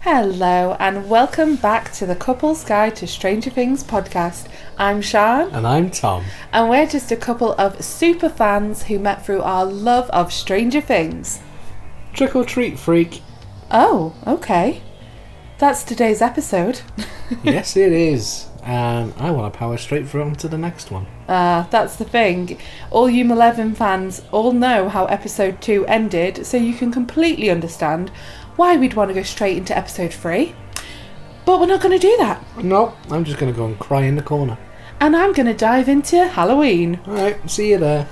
Hello and welcome back to the Couple's Guide to Stranger Things podcast. I'm Sian. And I'm Tom. And we're just a couple of super fans who met through our love of Stranger Things. Trick or treat, freak. Oh, okay. That's today's episode. Yes, it is. And I want to power straight through on to the next one. That's the thing. All you Malevolent fans all know how episode 2 ended, so you can completely understand why we'd want to go straight into episode 3. But we're not going to do that. No, I'm just going to go and cry in the corner. And I'm going to dive into Halloween. Alright, see you there.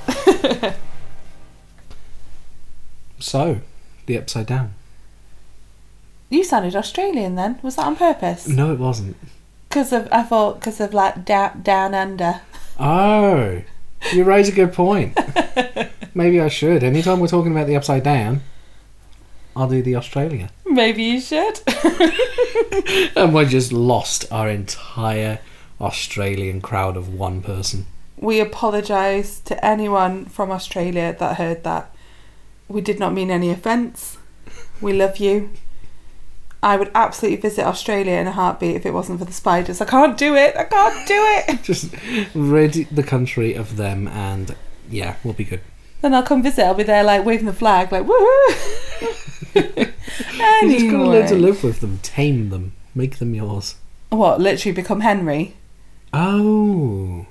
So, the Upside Down. You sounded Australian then. Was that on purpose? No, it wasn't. Because of like down under. Oh, you raise a good point. Maybe I should. Anytime we're talking about the Upside Down, I'll do the Australia. Maybe you should. And we just lost our entire Australian crowd of one person. We apologise to anyone from Australia that heard that. We did not mean any offence. We love you. I would absolutely visit Australia in a heartbeat if it wasn't for the spiders. I can't do it. Just rid the country of them and yeah, we'll be good. Then I'll come visit. I'll be there like waving the flag like woohoo. Anyway. You just gotta learn to live with them, tame them, make them yours. What, literally become Henry? Oh.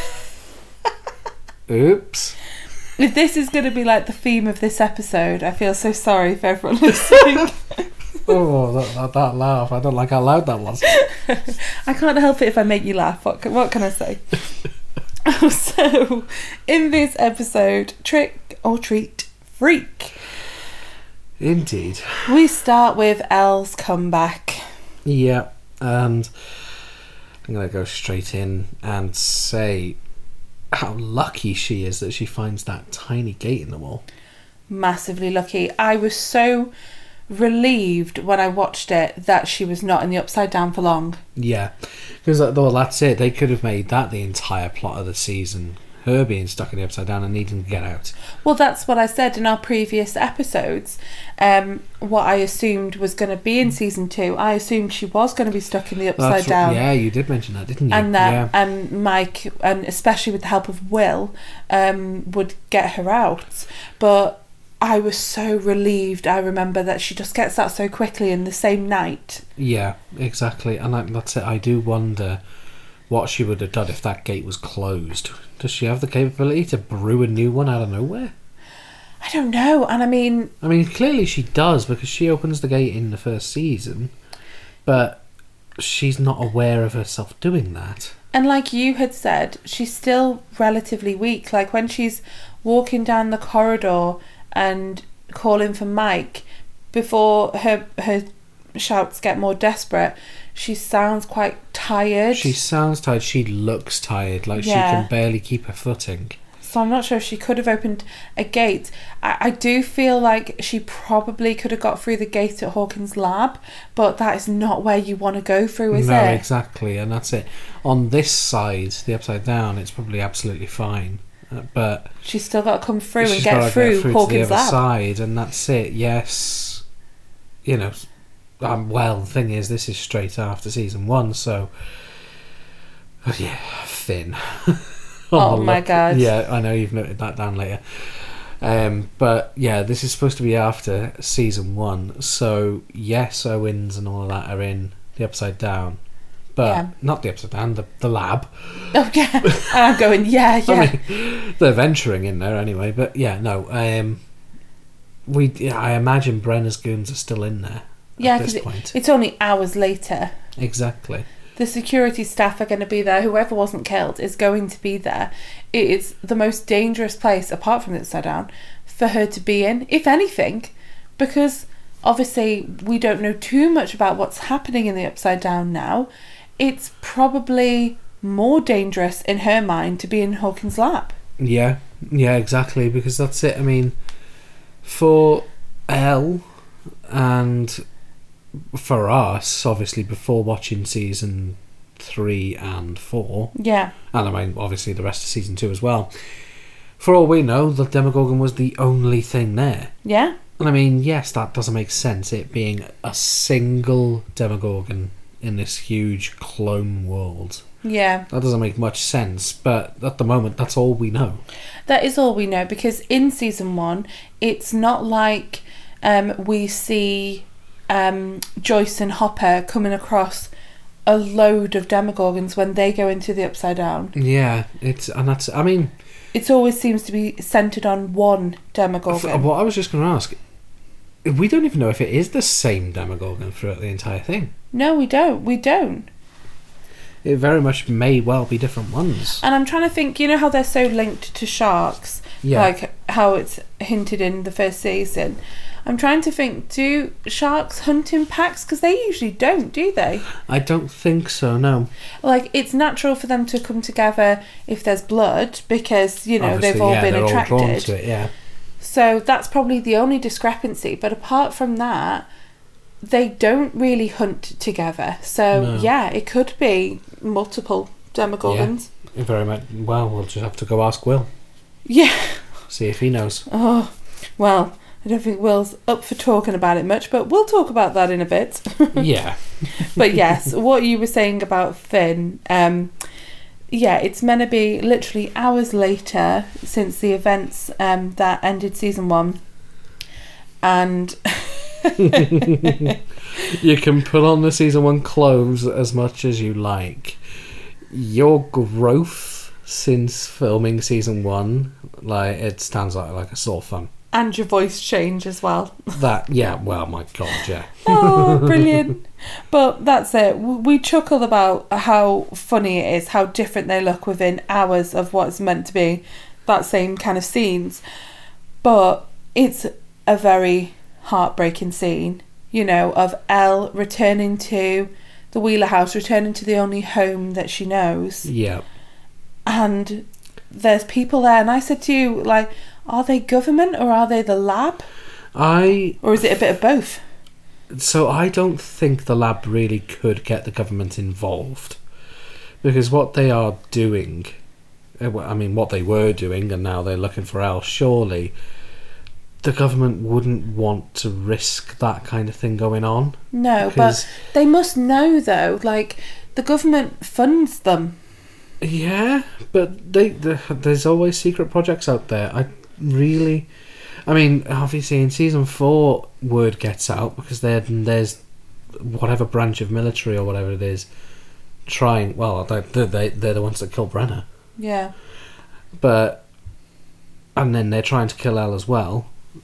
Oops. If this is going to be like the theme of this episode, I feel so sorry for everyone listening. Oh, that laugh. I don't like how loud that was. I can't help it if I make you laugh. What can I say? So, in this episode, Trick or Treat Freak. Indeed. We start with Elle's comeback. Yeah, and I'm going to go straight in and say how lucky she is that she finds that tiny gate in the wall. Massively lucky. I was so relieved when I watched it that she was not in the Upside Down for long. Yeah, because that's it. They could have made that the entire plot of the season, her being stuck in the Upside Down and needing to get out. Well, that's what I said in our previous episodes. What I assumed was going to be in season 2, I assumed she was going to be stuck in the Upside Down. Yeah, you did mention that, didn't you? And that, and Mike, and especially with the help of Will, would get her out. But I was so relieved. I remember that she just gets out so quickly in the same night. Yeah, exactly. And that's it. I do wonder what she would have done if that gate was closed. Does she have the capability to brew a new one out of nowhere? I don't know. And I mean, clearly she does, because she opens the gate in the first season, but she's not aware of herself doing that. And like you had said, she's still relatively weak. Like when she's walking down the corridor and calling for Mike, before her shouts get more desperate, she sounds quite tired. She sounds tired. She looks tired, like she can barely keep her footing. So I'm not sure if she could have opened a gate. I do feel like she probably could have got through the gate at Hawkins' lab, but that is not where you want to go through, is it? No, exactly, and that's it. On this side, the Upside Down, it's probably absolutely fine. But she's still got to come through and get through Hawkins' to the other lab side, and that's it. Yes, well, the thing is, this is straight after season 1, so yeah, Finn. Oh my god! Yeah, I know you've noted that down later. But yeah, this is supposed to be after season 1, so yes, Owens and all of that are in the Upside Down. But not the Upside Down, the lab. Oh yeah, and I'm going yeah. They're venturing in there anyway. But yeah, no. I imagine Brenner's goons are still in there. Yeah, at this point. It's only hours later. Exactly. The security staff are going to be there. Whoever wasn't killed is going to be there. It is the most dangerous place, apart from the Upside Down, for her to be in, if anything, because obviously we don't know too much about what's happening in the Upside Down now. It's probably more dangerous in her mind to be in Hawkins' lab. Yeah, exactly, because that's it. For Elle and for us, obviously, before watching season 3 and 4, and obviously the rest of season 2 as well, for all we know, the Demogorgon was the only thing there. Yeah. And I mean, yes, that doesn't make sense, it being a single Demogorgon in this huge clone world. Yeah. That doesn't make much sense, but at the moment, that's all we know. That is all we know, because in season 1, it's not like we see Joyce and Hopper coming across a load of Demogorgons when they go into the Upside Down. Yeah, it always seems to be centred on one Demogorgon. What I was just going to ask, we don't even know if it is the same Demogorgon throughout the entire thing. No, we don't. It very much may well be different ones. And I'm trying to think, you know how they're so linked to sharks? Yeah. Like how it's hinted in the first season. I'm trying to think, do sharks hunt in packs? Because they usually don't, do they? I don't think so, no. Like, it's natural for them to come together if there's blood, because, you know, Obviously, they've all been they're attracted. all drawn to it, yeah. So that's probably the only discrepancy. But apart from that, they don't really hunt together. So, No. yeah, it could be multiple Demogorgons. Yeah, very much. Well, we'll just have to go ask Will. Yeah. See if he knows. Oh, well, I don't think Will's up for talking about it much, but we'll talk about that in a bit. Yeah. But yes, what you were saying about Finn, yeah, it's meant to be literally hours later since the events that ended season 1. And you can put on the season 1 clothes as much as you like. Your growth since filming season 1, like, it stands out like a sore thumb. and your voice change as well. Yeah, well, my God, yeah. Oh, brilliant. But that's it. We chuckle about how funny it is, how different they look within hours of what's meant to be that same kind of scenes. But it's a very heartbreaking scene, you know, of Elle returning to the Wheeler house, returning to the only home that she knows. Yeah. And there's people there, and I said to you, like, are they government or are they the lab? Or is it a bit of both? So I don't think the lab really could get the government involved, because what they are doing, I mean, what they were doing, and now they're looking for Elle, surely the government wouldn't want to risk that kind of thing going on. No, but they must know, though, like, the government funds them. Yeah, but there's always secret projects out there. I mean, obviously in season 4, word gets out because there's whatever branch of military or whatever it is trying. Well, they're the ones that killed Brenner. Yeah. And then they're trying to kill Elle as well.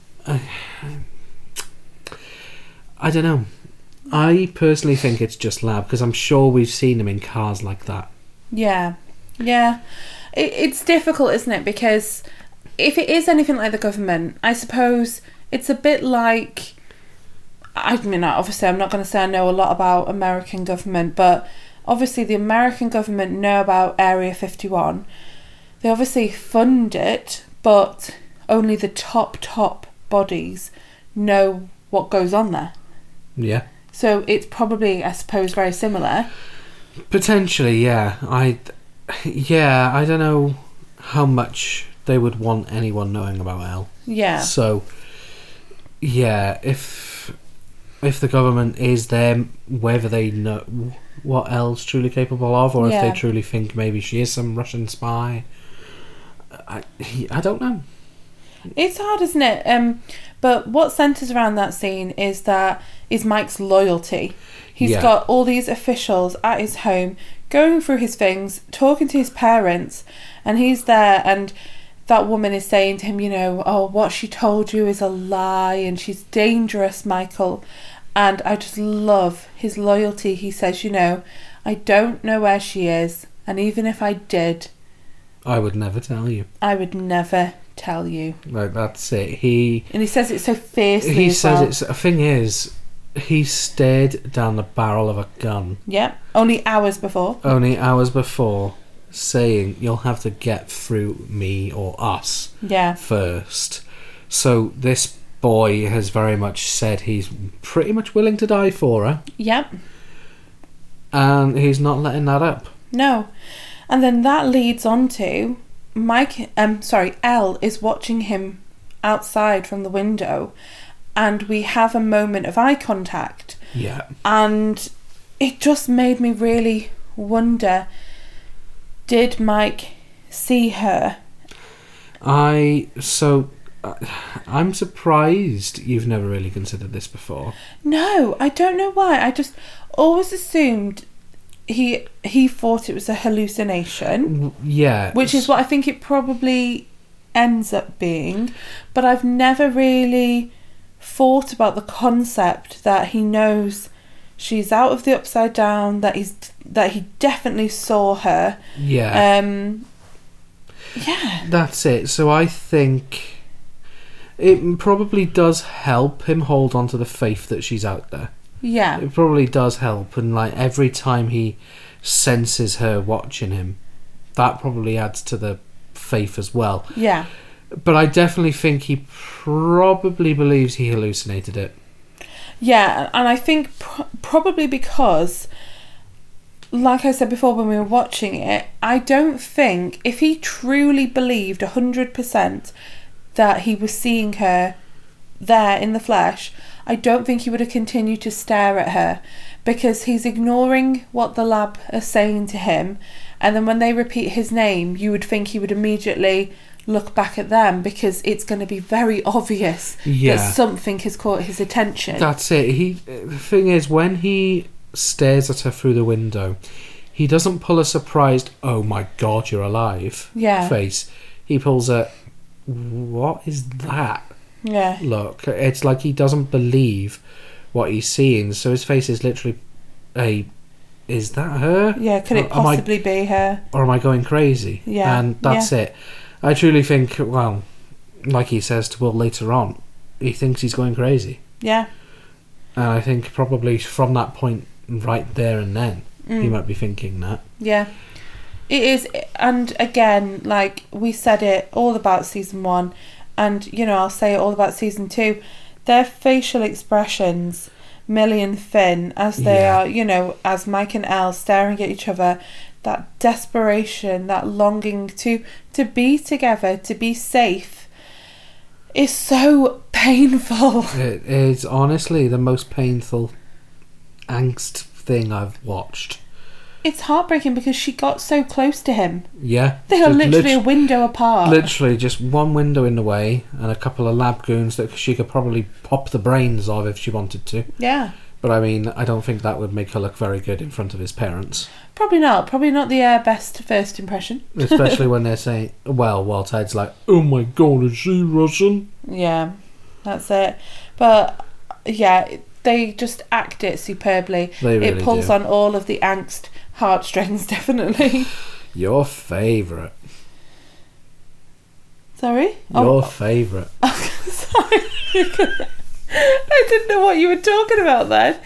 I don't know. I personally think it's just lab, because I'm sure we've seen them in cars like that. Yeah. Yeah. It's difficult, isn't it? Because if it is anything like the government, I suppose it's a bit like... I mean, obviously, I'm not going to say I know a lot about American government, but obviously the American government know about Area 51. They obviously fund it, but only the top bodies know what goes on there. Yeah. So it's probably, I suppose, very similar. Potentially, yeah. I don't know how much they would want anyone knowing about Elle. Yeah. So, yeah, if the government is there, whether they know what Elle's truly capable of, or if they truly think maybe she is some Russian spy, I don't know. It's hard, isn't it? But what centres around that scene is Mike's loyalty. He's got all these officials at his home going through his things, talking to his parents, and he's there, and that woman is saying to him, you know, oh, what she told you is a lie and she's dangerous, Michael. And I just love his loyalty. He says, you know, I don't know where she is, and even if I did, I would never tell you. I would never tell you. Like, that's it. And he says it so fiercely. He says the thing is, he stared down the barrel of a gun. Yeah, only hours before, saying, you'll have to get through me or us first. So this boy has very much said he's pretty much willing to die for her. Yep. And he's not letting that up. No. And then that leads on to Elle is watching him outside from the window, and we have a moment of eye contact. Yeah. And it just made me really wonder, did Mike see her? I'm surprised you've never really considered this before. No, I don't know why. I just always assumed he thought it was a hallucination. Yeah. Which is what I think it probably ends up being. But I've never really thought about the concept that he knows she's out of the Upside Down, that he definitely saw her. Yeah. Yeah. That's it. So I think it probably does help him hold on to the faith that she's out there. Yeah. It probably does help, and like every time he senses her watching him, that probably adds to the faith as well. Yeah. But I definitely think he probably believes he hallucinated it. Yeah, and I think probably because, like I said before when we were watching it, I don't think if he truly believed 100% that he was seeing her there in the flesh, I don't think he would have continued to stare at her, because he's ignoring what the lab are saying to him, and then when they repeat his name, you would think he would immediately look back at them, because it's going to be very obvious that something has caught his attention. That's it. The thing is, when he stares at her through the window, he doesn't pull a surprised, "Oh my God, you're alive" face. He pulls a, "What is that?" look. It's like he doesn't believe what he's seeing, so his face is literally is that her? Yeah, could it possibly be her? Or am I going crazy? Yeah. And that's it. I truly think, well, like he says to Will later on, he thinks he's going crazy. Yeah. And I think probably from that point right there and then, he might be thinking that. Yeah. It is, and again, like we said it all about season 1, and, you know, I'll say it all about season 2. Their facial expressions, Millie and Finn, as they are, you know, as Mike and Elle staring at each other, that desperation, that longing to be together, to be safe, is so painful. It is honestly the most painful angst thing I've watched. It's heartbreaking because she got so close to him. Yeah. They are literally a window apart. Literally just one window in the way and a couple of lab goons that she could probably pop the brains of if she wanted to. Yeah. But I mean, I don't think that would make her look very good in front of his parents. Probably not. Probably not the best first impression. Especially when they're saying, while Ted's like, "Oh my God, is she Russian?" Yeah, that's it. But yeah, they just act it superbly. They really it pulls do. on all of the angst heartstrings, definitely. Your favourite. Sorry? Your favourite. Sorry. I didn't know what you were talking about then.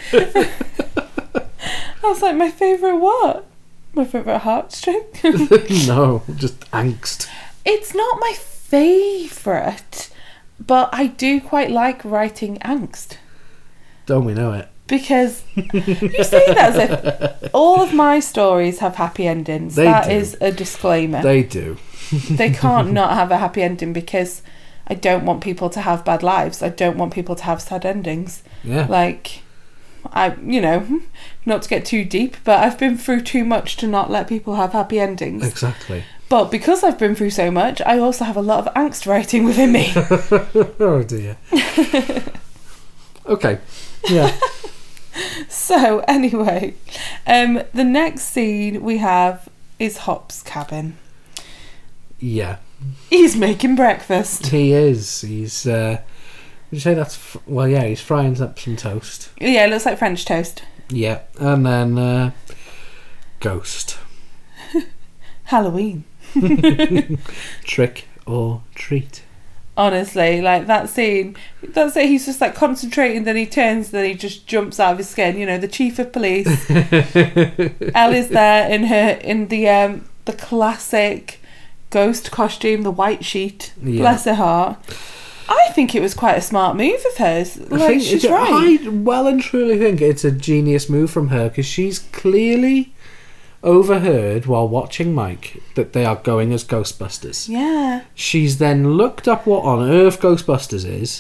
I was like, my favourite what? My favourite heartstring? No, just angst. It's not my favourite, but I do quite like writing angst. Don't we know it? Because you say that as if all of my stories have happy endings. That is a disclaimer. They do. They can't not have a happy ending, because I don't want people to have bad lives. I don't want people to have sad endings. Yeah. Like, not to get too deep, but I've been through too much to not let people have happy endings. Exactly. But because I've been through so much, I also have a lot of angst writing within me. Oh dear. Okay. Yeah. So anyway, the next scene we have is Hop's cabin. Yeah. He's making breakfast. He is. He's. Would you say that's? Well, yeah. He's frying up some toast. Yeah, it looks like French toast. Yeah, and then ghost. Halloween. Trick or treat. Honestly, like that scene, that's it. He's just like concentrating, then he turns, then he just jumps out of his skin. You know, the chief of police. Elle is there in the classic ghost costume, the white sheet. Yeah. Bless her heart. I think it was quite a smart move of hers. Like, she's right. I well and truly think it's a genius move from her, because she's clearly overheard while watching Mike that they are going as Ghostbusters. Yeah. She's then looked up what on earth Ghostbusters is,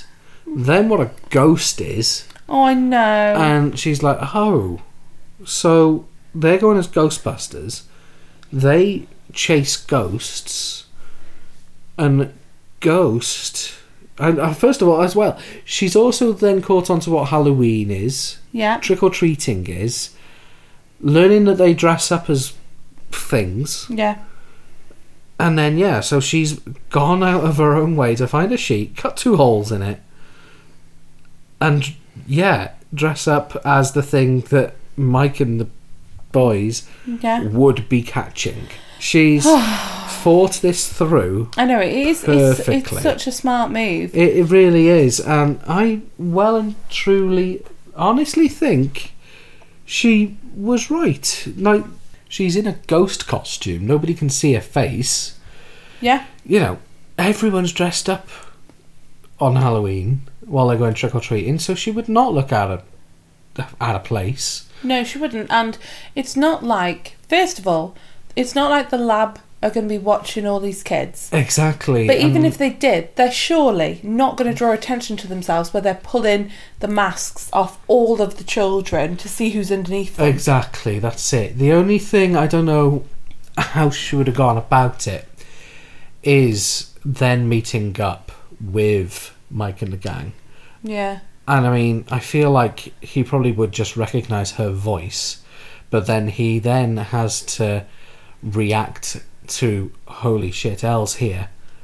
then what a ghost is. Oh, I know. And she's like, oh, so they're going as Ghostbusters. They chase ghosts. And Ghost... And first of all, as well, she's also then caught on to what Halloween is. Yeah. Trick-or-treating is. Learning that they dress up as things. Yeah. And then, yeah, so she's gone out of her own way to find a sheet, cut 2 holes in it, and, yeah, dress up as the thing that Mike and the boys would be catching. She's thought this through. I know, it is. Perfectly. It's such a smart move. It really is. And I well and truly, honestly think she was right. Like, she's in a ghost costume. Nobody can see her face. Yeah. You know, everyone's dressed up on Halloween while they're going trick-or-treating, so she would not look out of place. No, she wouldn't. And it's not like, first of all, it's not like the lab are going to be watching all these kids. Exactly. But even if they did, they're surely not going to draw attention to themselves where they're pulling the masks off all of the children to see who's underneath them. Exactly, that's it. The only thing, I don't know how she would have gone about it, is then meeting up with Mike and the gang. Yeah. And I mean, I feel like he probably would just recognise her voice, but then he then has to react to, holy shit, Elle's here.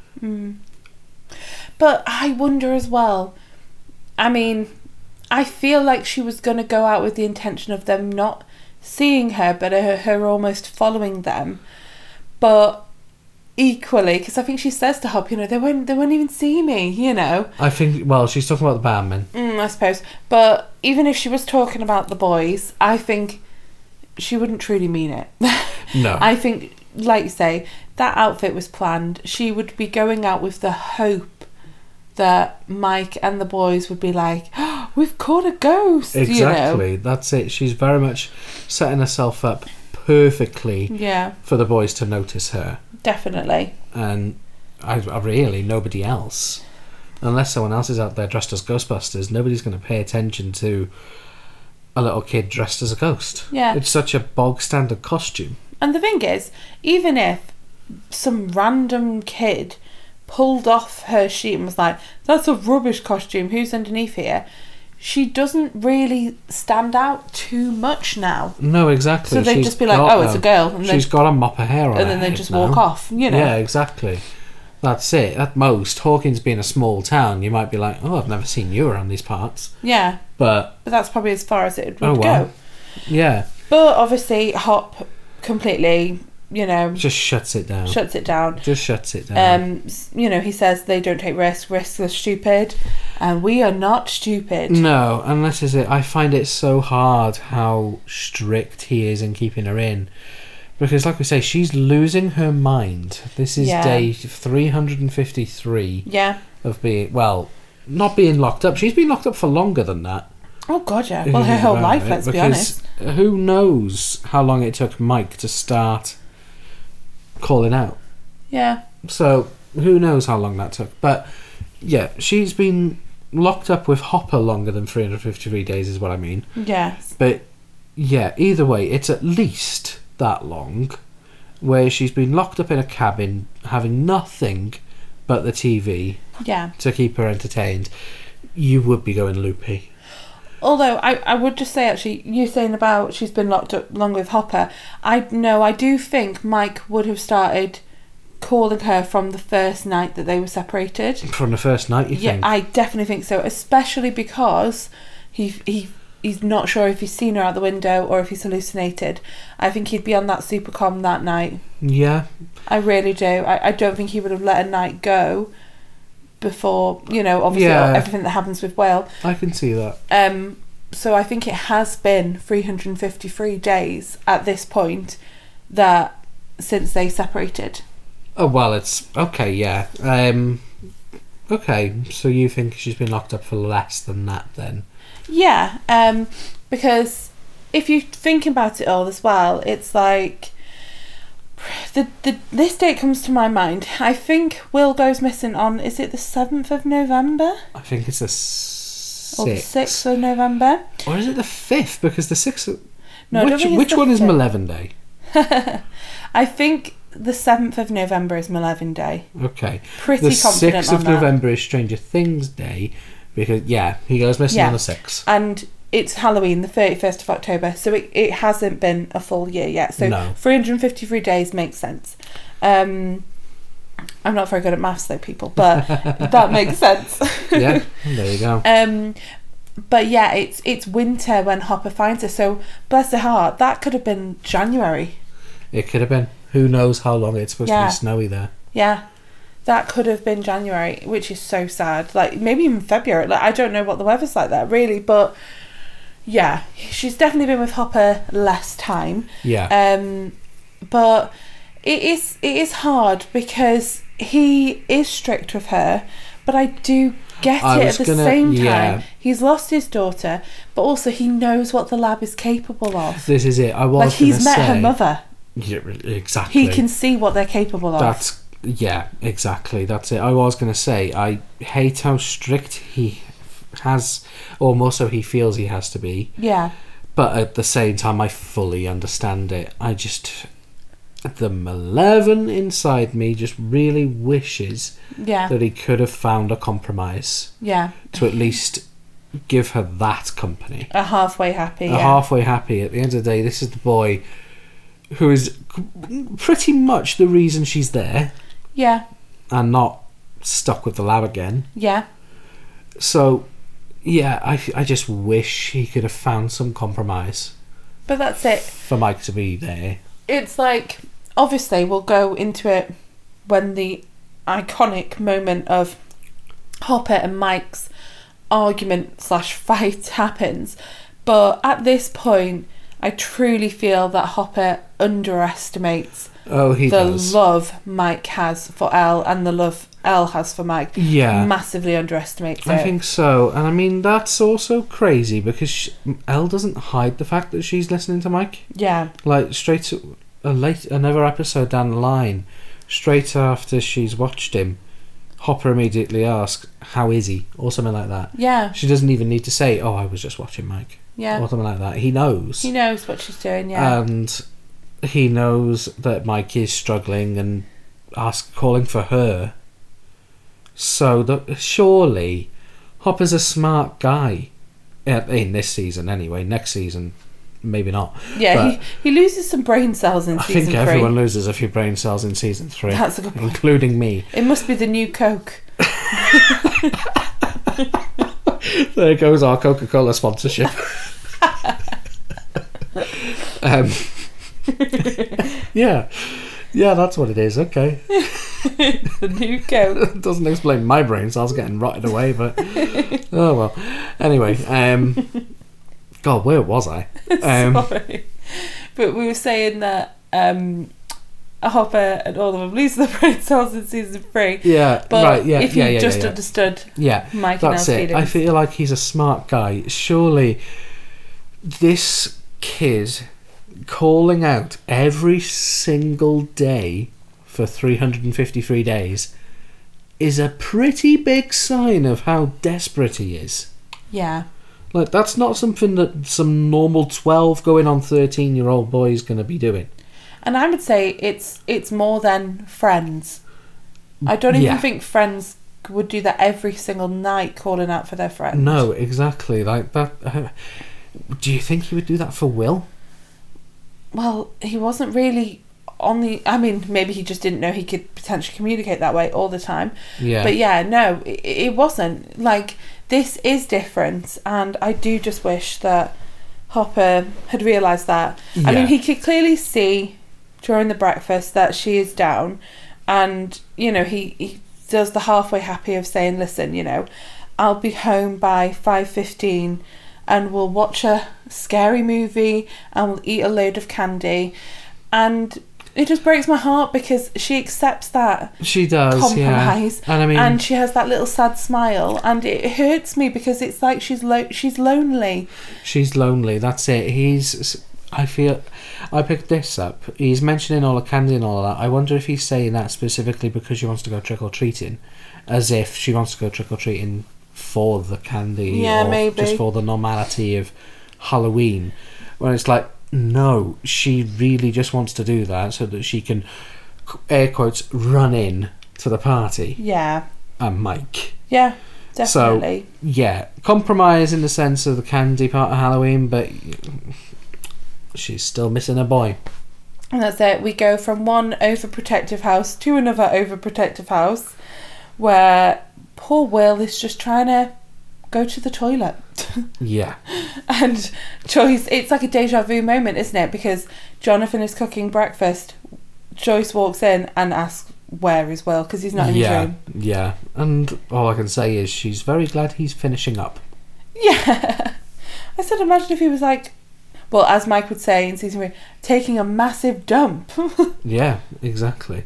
But I wonder as well, I mean, I feel like she was going to go out with the intention of them not seeing her, but her almost following them. But equally, because I think she says to Hop, you know, they won't even see me, you know. I think, well, she's talking about the bandman. I suppose. But even if she was talking about the boys, I think she wouldn't truly mean it. No. I think, like you say, that outfit was planned. She would be going out with the hope that Mike and the boys would be like, oh, we've caught a ghost. Exactly. You know? That's it. She's very much setting herself up perfectly for the boys to notice her. Definitely. And I really, nobody else. Unless someone else is out there dressed as Ghostbusters, nobody's going to pay attention to a little kid dressed as a ghost. Yeah. It's such a bog standard costume. And the thing is, even if some random kid pulled off her sheet and was like, that's a rubbish costume, who's underneath here? She doesn't really stand out too much now. No, exactly. So they'd just be like, oh, it's a girl. And she's got a mop of hair on and then they just walk off, you know. Yeah, exactly. That's it. At most, Hawkins being a small town, you might be like, oh, I've never seen you around these parts. Yeah. But that's probably as far as it would go. Yeah. But obviously, Hop completely, you know... just shuts it down. Just shuts it down. You know, he says they don't take risks. Risks are stupid. And we are not stupid. No, and this is it. I find it so hard how strict he is in keeping her in. Because, like we say, she's losing her mind. This is day 353 of being... well, not being locked up. She's been locked up for longer than that. Oh, God, yeah. Well, her whole life, let's be honest. Who knows how long it took Mike to start calling out. Yeah. So, who knows how long that took. But, yeah, she's been locked up with Hopper longer than 353 days is what I mean. Yes. But, yeah, either way, it's at least that long where she's been locked up in a cabin having nothing but the TV to keep her entertained. You would be going loopy. Although I would just say, actually, you saying about she's been locked up long with Hopper, I do think Mike would have started calling her from the first night that they were separated. From the first night, you think? Yeah, I definitely think so, especially because he's not sure if he's seen her out the window or if he's hallucinated. I think he'd be on that supercom that night. Yeah. I really do. I don't think he would have let a night go before, you know, obviously everything that happens with Will. I can see that. So I think it has been 353 days at this point that since they separated. Oh, well, it's... okay, yeah. Okay, so you think she's been locked up for less than that then? Yeah, because if you think about it all as well, it's like This date comes to my mind. I think Will goes missing on, is it the 7th of November? I think it's the 6th. Or the 6th of November? Or is it the 5th? Because the 6th... No, I don't think it's which the one is 5th. Malevolent Day? I think the 7th of November is Malevolent Day. Okay. Pretty the confident 6th on of that. November is Stranger Things Day. Because, yeah, he goes missing Yeah. on the 6th. And it's Halloween, the 31st of October, so it hasn't been a full year yet. So No. 353 days makes sense. I'm not very good at maths though, people, but that makes sense. Yeah, there you go. But yeah, it's winter when Hopper finds her, so bless her heart, that could have been January. It could have been. Who knows how long it's supposed to Yeah. be snowy there. Yeah. That could have been January, which is so sad. Like, maybe even February. Like, I don't know what the weather's like there, really, but yeah, she's definitely been with Hopper less time. Yeah. But it is hard because he is strict with her, but I do get I it was at the gonna- same time. yeah. He's lost his daughter, but also he knows what the lab is capable of. This is it. I was Like, he's gonna met her say- mother. Yeah, exactly. He can see what they're capable of. That's... Yeah, exactly. That's it. I was going to say, I hate how strict he has, or more so he feels he has to be. Yeah. But at the same time, I fully understand it. I just... The Malevolent inside me just really wishes Yeah. that he could have found a compromise Yeah. to at least give her that company. A halfway happy. A Yeah. halfway happy. At the end of the day, this is the boy who is pretty much the reason she's there Yeah. and not stuck with the lab again. Yeah. So, yeah, I just wish he could have found some compromise But that's it. for Mike to be there. It's like, obviously, we'll go into it when the iconic moment of Hopper and Mike's argument / fight happens. But at this point, I truly feel that Hopper underestimates Oh, he the does. love Mike has for Elle and the love Elle has for Mike. Yeah. Massively underestimates it. I think so. And I mean, that's also crazy because Elle doesn't hide the fact that she's listening to Mike. Yeah. Like, straight to another episode down the line, straight after she's watched him, Hopper immediately asks, "How is he?" or something like that. Yeah. She doesn't even need to say, "Oh, I was just watching Mike." Yeah. Or something like that. He knows. He knows what she's doing, yeah. And he knows that Mike is struggling and calling for her. So surely Hopper's a smart guy. In this season anyway. Next season, maybe not. Yeah, But he loses some brain cells in I season think 3. everyone loses a few brain cells in season 3. That's a good point. Including me. It must be the new Coke. There goes our Coca-Cola sponsorship. Yeah. Yeah, that's what it is. Okay. The new Coke. Doesn't explain my brain cells getting rotted away, but oh well. Anyway, God, where was I? Sorry. But we were saying that Hopper and all of them lose their brain cells in season 3. Yeah, But right. Yeah, if yeah, you yeah, just yeah, yeah. understood Yeah, Mike and that's Elle's it. feelings. I feel like he's a smart guy. Surely, this kid calling out every single day for 353 days is a pretty big sign of how desperate he is. Yeah. Like, that's not something that some normal 12 going on 13-year-old boy is going to be doing. And I would say it's more than Friends. I don't even Yeah. think Friends would do that every single night, calling out for their friends. No, exactly. Like that. Do you think he would do that for Will? Well, he wasn't really on the... I mean, maybe he just didn't know he could potentially communicate that way all the time. Yeah. But yeah, no, it wasn't. Like, this is different, and I do just wish that Hopper had realised that. I Yeah. mean, he could clearly see during the breakfast that she is down, and, you know, he does the halfway happy of saying, listen, you know, I'll be home by 5:15 and we'll watch a scary movie and we'll eat a load of candy. And it just breaks my heart because she accepts that She does, compromise, yeah. And I mean, and she has that little sad smile, and it hurts me because it's like she's lonely. she's lonely. That's it. I picked this up. He's mentioning all the candy and all of that. I wonder if he's saying that specifically because she wants to go trick-or-treating, as if she wants to go trick-or-treating for the candy, or maybe just for the normality of Halloween. When it's like, no, she really just wants to do that so that she can, air quotes, run in to the party. Yeah. And Mike. Yeah, definitely. So, yeah, compromise in the sense of the candy part of Halloween, but she's still missing a boy. And that's it. We go from one overprotective house to another overprotective house where poor Will is just trying to go to the toilet. Yeah. And Joyce, it's like a deja vu moment, isn't it? Because Jonathan is cooking breakfast. Joyce walks in and asks, where is Will? Because he's not in his room. Yeah. And all I can say is she's very glad he's finishing up. Yeah. I said, imagine if he was like, well, as Mike would say in season 3, taking a massive dump. Yeah, exactly.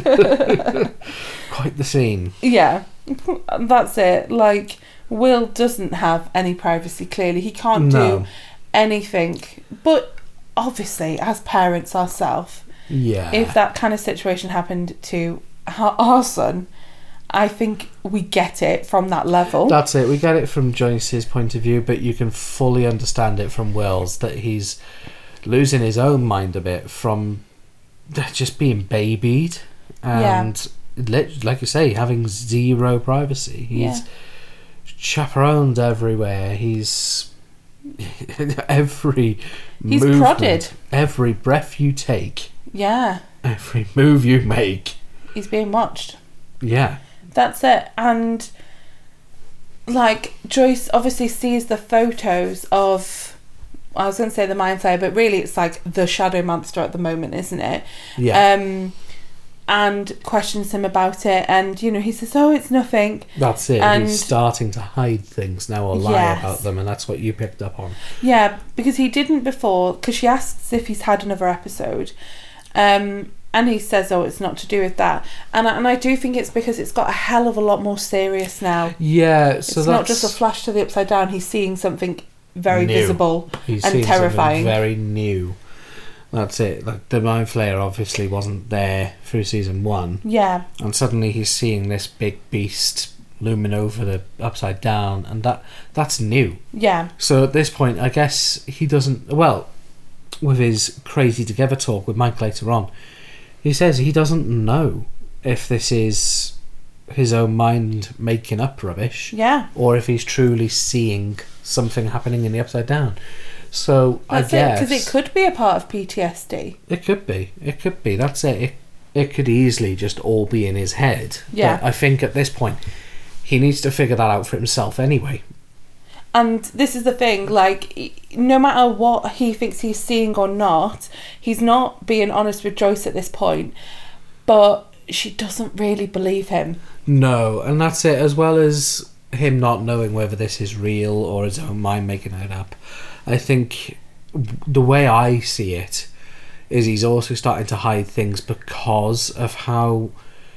Quite the scene. Yeah. That's it. Like, Will doesn't have any privacy, clearly. He can't do anything. But obviously, as parents ourselves, if that kind of situation happened to our son, I think we get it from that level. That's it. We get it from Joyce's point of view, but you can fully understand it from Will's, that he's losing his own mind a bit from just being babied and, like you say, having zero privacy. He's chaperoned everywhere. He's every movement, prodded. Every breath you take. Yeah. Every move you make. He's being watched. Yeah. That's it. And like, Joyce obviously sees the photos of, I was going to say the Mind Flayer, but really it's like the shadow monster at the moment, isn't it? Yeah. And questions him about it, and he says, oh, it's nothing. That's it. And he's starting to hide things now, or lie about them, and that's what you picked up on. Yeah, because he didn't before, because she asks if he's had another episode, and he says, oh, it's not to do with that. And I do think it's because it's got a hell of a lot more serious now. Yeah, so it's not just a flash to the upside down. He's seeing something very visible and terrifying. Very new. That's it. Like, the Mind Flayer obviously wasn't there through season 1. Yeah. And suddenly he's seeing this big beast looming over the upside down, and that's new. Yeah. So at this point, I guess he doesn't... Well, with his crazy together talk with Mike later on, he says he doesn't know if this is his own mind making up rubbish. Yeah. Or if he's truly seeing something happening in the upside down. So that's I guess... because it could be a part of PTSD. It could be. That's it. It could easily just all be in his head. Yeah. But I think at this point, he needs to figure that out for himself anyway. And this is the thing, like, no matter what he thinks he's seeing or not, he's not being honest with Joyce at this point, but she doesn't really believe him. No, and that's it, as well as him not knowing whether this is real or his own mind making it up. I think the way I see it is he's also starting to hide things because of how...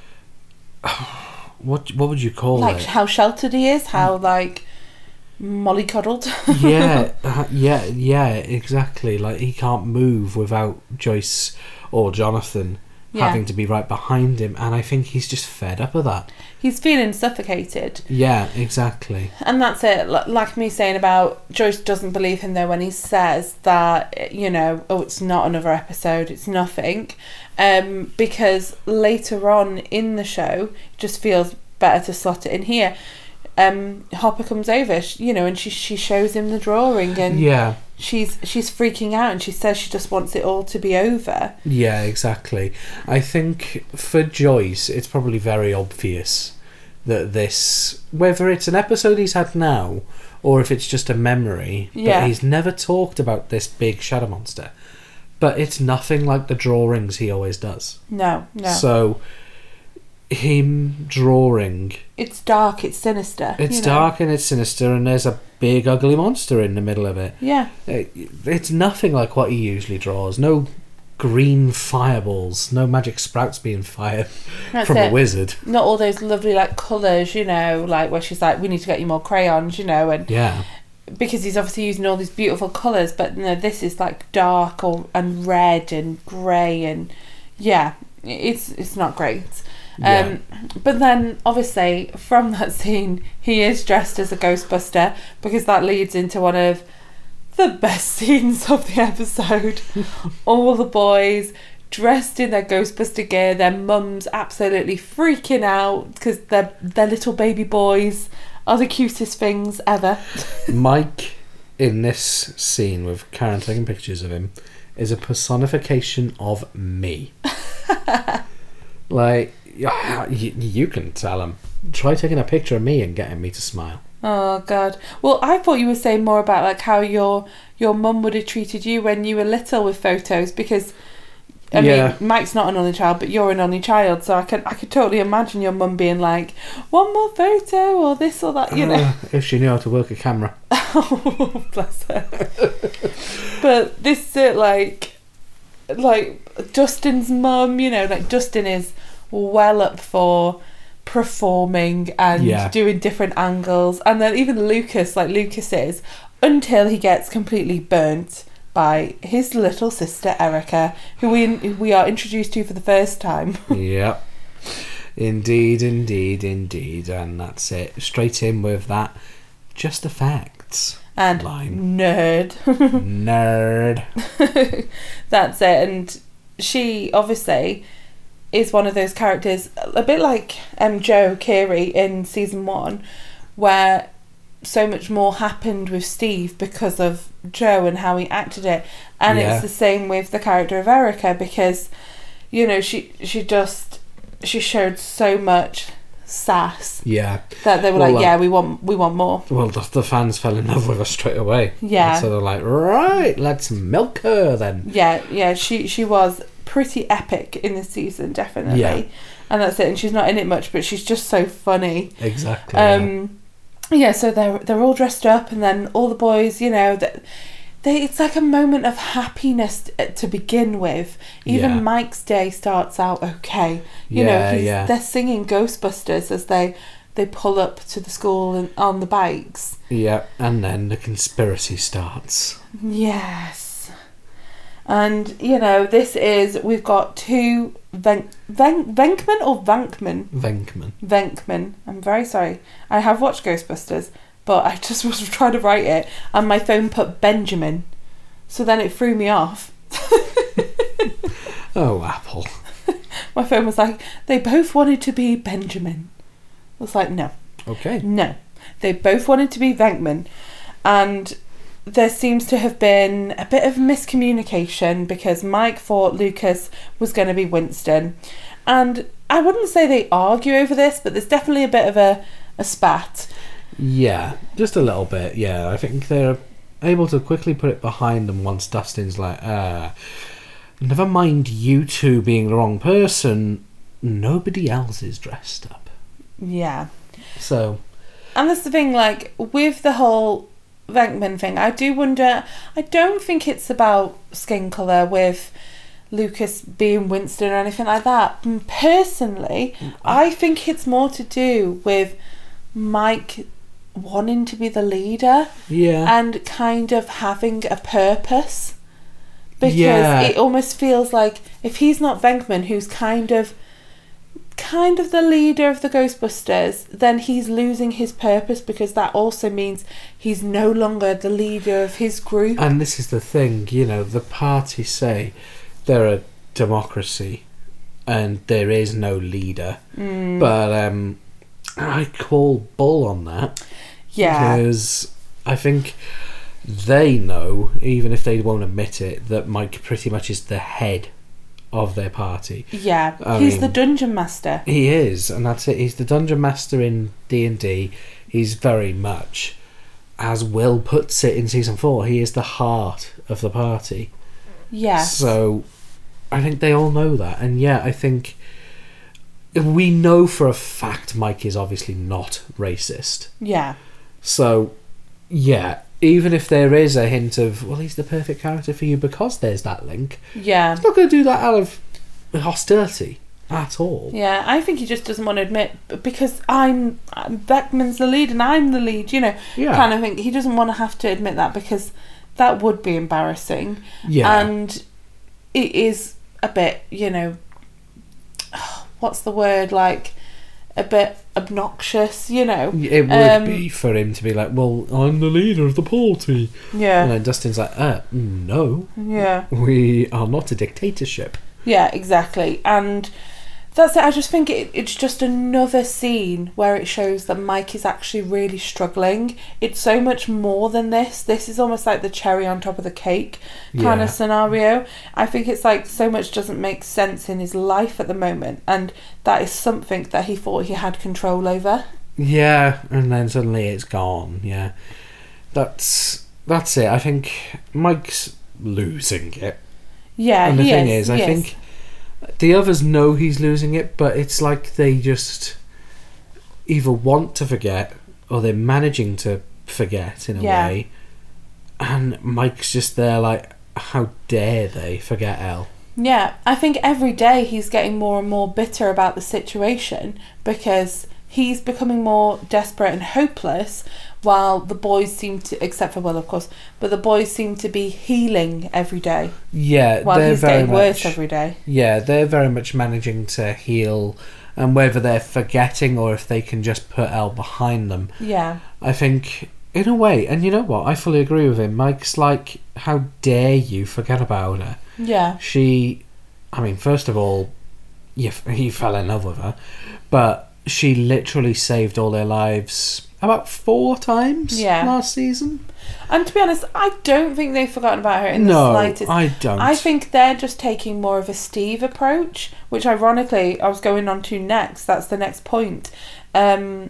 What would you call it? Like, how sheltered he is, how, like... mollycoddled. yeah, exactly. Like, he can't move without Joyce or Jonathan having to be right behind him, and I think he's just fed up of that. He's feeling suffocated. Yeah, exactly. And that's it. Like me saying about Joyce doesn't believe him though when he says that, oh, it's not another episode, it's nothing, because later on in the show it just feels better to slot it in here. Hopper comes over, and she shows him the drawing, and she's freaking out, and she says she just wants it all to be over. Yeah, exactly. I think for Joyce, it's probably very obvious that this, whether it's an episode he's had now or if it's just a memory, but he's never talked about this big shadow monster. But it's nothing like the drawings he always does. No. So him drawing, it's dark, it's sinister, dark and it's sinister, and there's a big ugly monster in the middle of it. It's nothing like what he usually draws. No green fireballs, no magic sprouts being fired from a wizard, not all those lovely like colours, like where she's like, we need to get you more crayons, and because he's obviously using all these beautiful colours, but no, this is like dark and red and grey, and yeah, it's not great. Yeah. But then obviously from that scene he is dressed as a Ghostbuster, because that leads into one of the best scenes of the episode. All the boys dressed in their Ghostbuster gear, their mums absolutely freaking out because their little baby boys are the cutest things ever. Mike, in this scene with Karen taking pictures of him, is a personification of me. Like, you can tell him. Try taking a picture of me and getting me to smile. Oh God. Well, I thought you were saying more about like how your mum would have treated you when you were little with photos, because I mean, Mike's not an only child, but you're an only child, so I could totally imagine your mum being like, one more photo or this or that, you know. If she knew how to work a camera. Oh, bless her. But this like Dustin's mum, you know, like Dustin is well up for performing and doing different angles, and then even Lucas is, until he gets completely burnt by his little sister Erica, who we are introduced to for the first time. Yep. Indeed, and that's it. Straight in with that. Just the facts. And line. Nerd. That's it. And she obviously is one of those characters, a bit like Joe Keery in season 1, where so much more happened with Steve because of Joe and how he acted it, and it's the same with the character of Erica, because you know she showed so much sass that they were we want more. Well, the fans fell in love with her straight away, and so they're like, right, let's milk her then. She was pretty epic in this season, definitely, and that's it. And she's not in it much, but she's just so funny. Exactly. So they're all dressed up, and then all the boys, you know, it's like a moment of happiness to begin with. Even Mike's day starts out okay. You know, they're singing Ghostbusters as they pull up to the school and on the bikes. Yeah, and then the conspiracy starts. Yes. And, you know, we've got two Venkman or Vankman? Venkman. I'm very sorry. I have watched Ghostbusters, but I just was trying to write it, and my phone put Benjamin. So then it threw me off. Oh, Apple. My phone was like, they both wanted to be Benjamin. I was like, no. Okay. No. They both wanted to be Venkman. And there seems to have been a bit of miscommunication, because Mike thought Lucas was going to be Winston. And I wouldn't say they argue over this, but there's definitely a bit of a spat. Yeah, just a little bit, yeah. I think they're able to quickly put it behind them once Dustin's like, never mind you two being the wrong person, nobody else is dressed up. Yeah. So. And that's the thing, like, with the whole Venkman thing, I do wonder, I don't think it's about skin colour with Lucas being Winston or anything like that. Personally, I think it's more to do with Mike wanting to be the leader and kind of having a purpose, because it almost feels like if he's not Venkman, who's kind of the leader of the Ghostbusters, then he's losing his purpose, because that also means he's no longer the leader of his group. And this is the thing, you know, the party say they're a democracy and there is no leader, but I call bull on that, because I think they know, even if they won't admit it, that Mike pretty much is the head of their party. He's the dungeon master. He is, and that's it. He's the dungeon master in D&D. He's very much, as Will puts it in season 4, he is the heart of the party. So I think they all know that, and I think we know for a fact Mike is obviously not racist. So even if there is a hint of, well, he's the perfect character for you because there's that link, he's not going to do that out of hostility. at all. Yeah, I think he just doesn't want to admit, because Beckman's the lead and I'm the lead, Yeah. kind of thing. He doesn't want to have to admit that, because that would be embarrassing. Yeah. And it is a bit, what's the word, like, a bit obnoxious, It would be for him to be like, well, I'm the leader of the party. Yeah. And then Dustin's like, no. Yeah. We are not a dictatorship. Yeah, exactly. And that's it. I just think it's just another scene where it shows that Mike is actually really struggling. It's so much more than this. This is almost like the cherry on top of the cake kind of scenario. I think it's like so much doesn't make sense in his life at the moment, and that is something that he thought he had control over. Yeah, and then suddenly it's gone. Yeah, that's it. I think Mike's losing it. Yeah, and the he thing is. I think the others know he's losing it, but it's like they just either want to forget or they're managing to forget in a way. And Mike's just there like, how dare they forget Elle? Yeah, I think every day he's getting more and more bitter about the situation, because he's becoming more desperate and hopeless, while the boys seem to, except for Will of course, but the boys seem to be healing every day. Yeah, while they're he's very getting worse every day. Yeah, they're very much managing to heal, and whether they're forgetting or if they can just put Elle behind them. Yeah. I think, in a way, and you know what, I fully agree with him. Mike's like, how dare you forget about her? Yeah. First of all, he fell in love with her, but she literally saved all their lives about 4 times last season. And to be honest, I don't think they've forgotten about her in the slightest. I don't. I think they're just taking more of a Steve approach, which ironically I was going on to next. That's the next point. So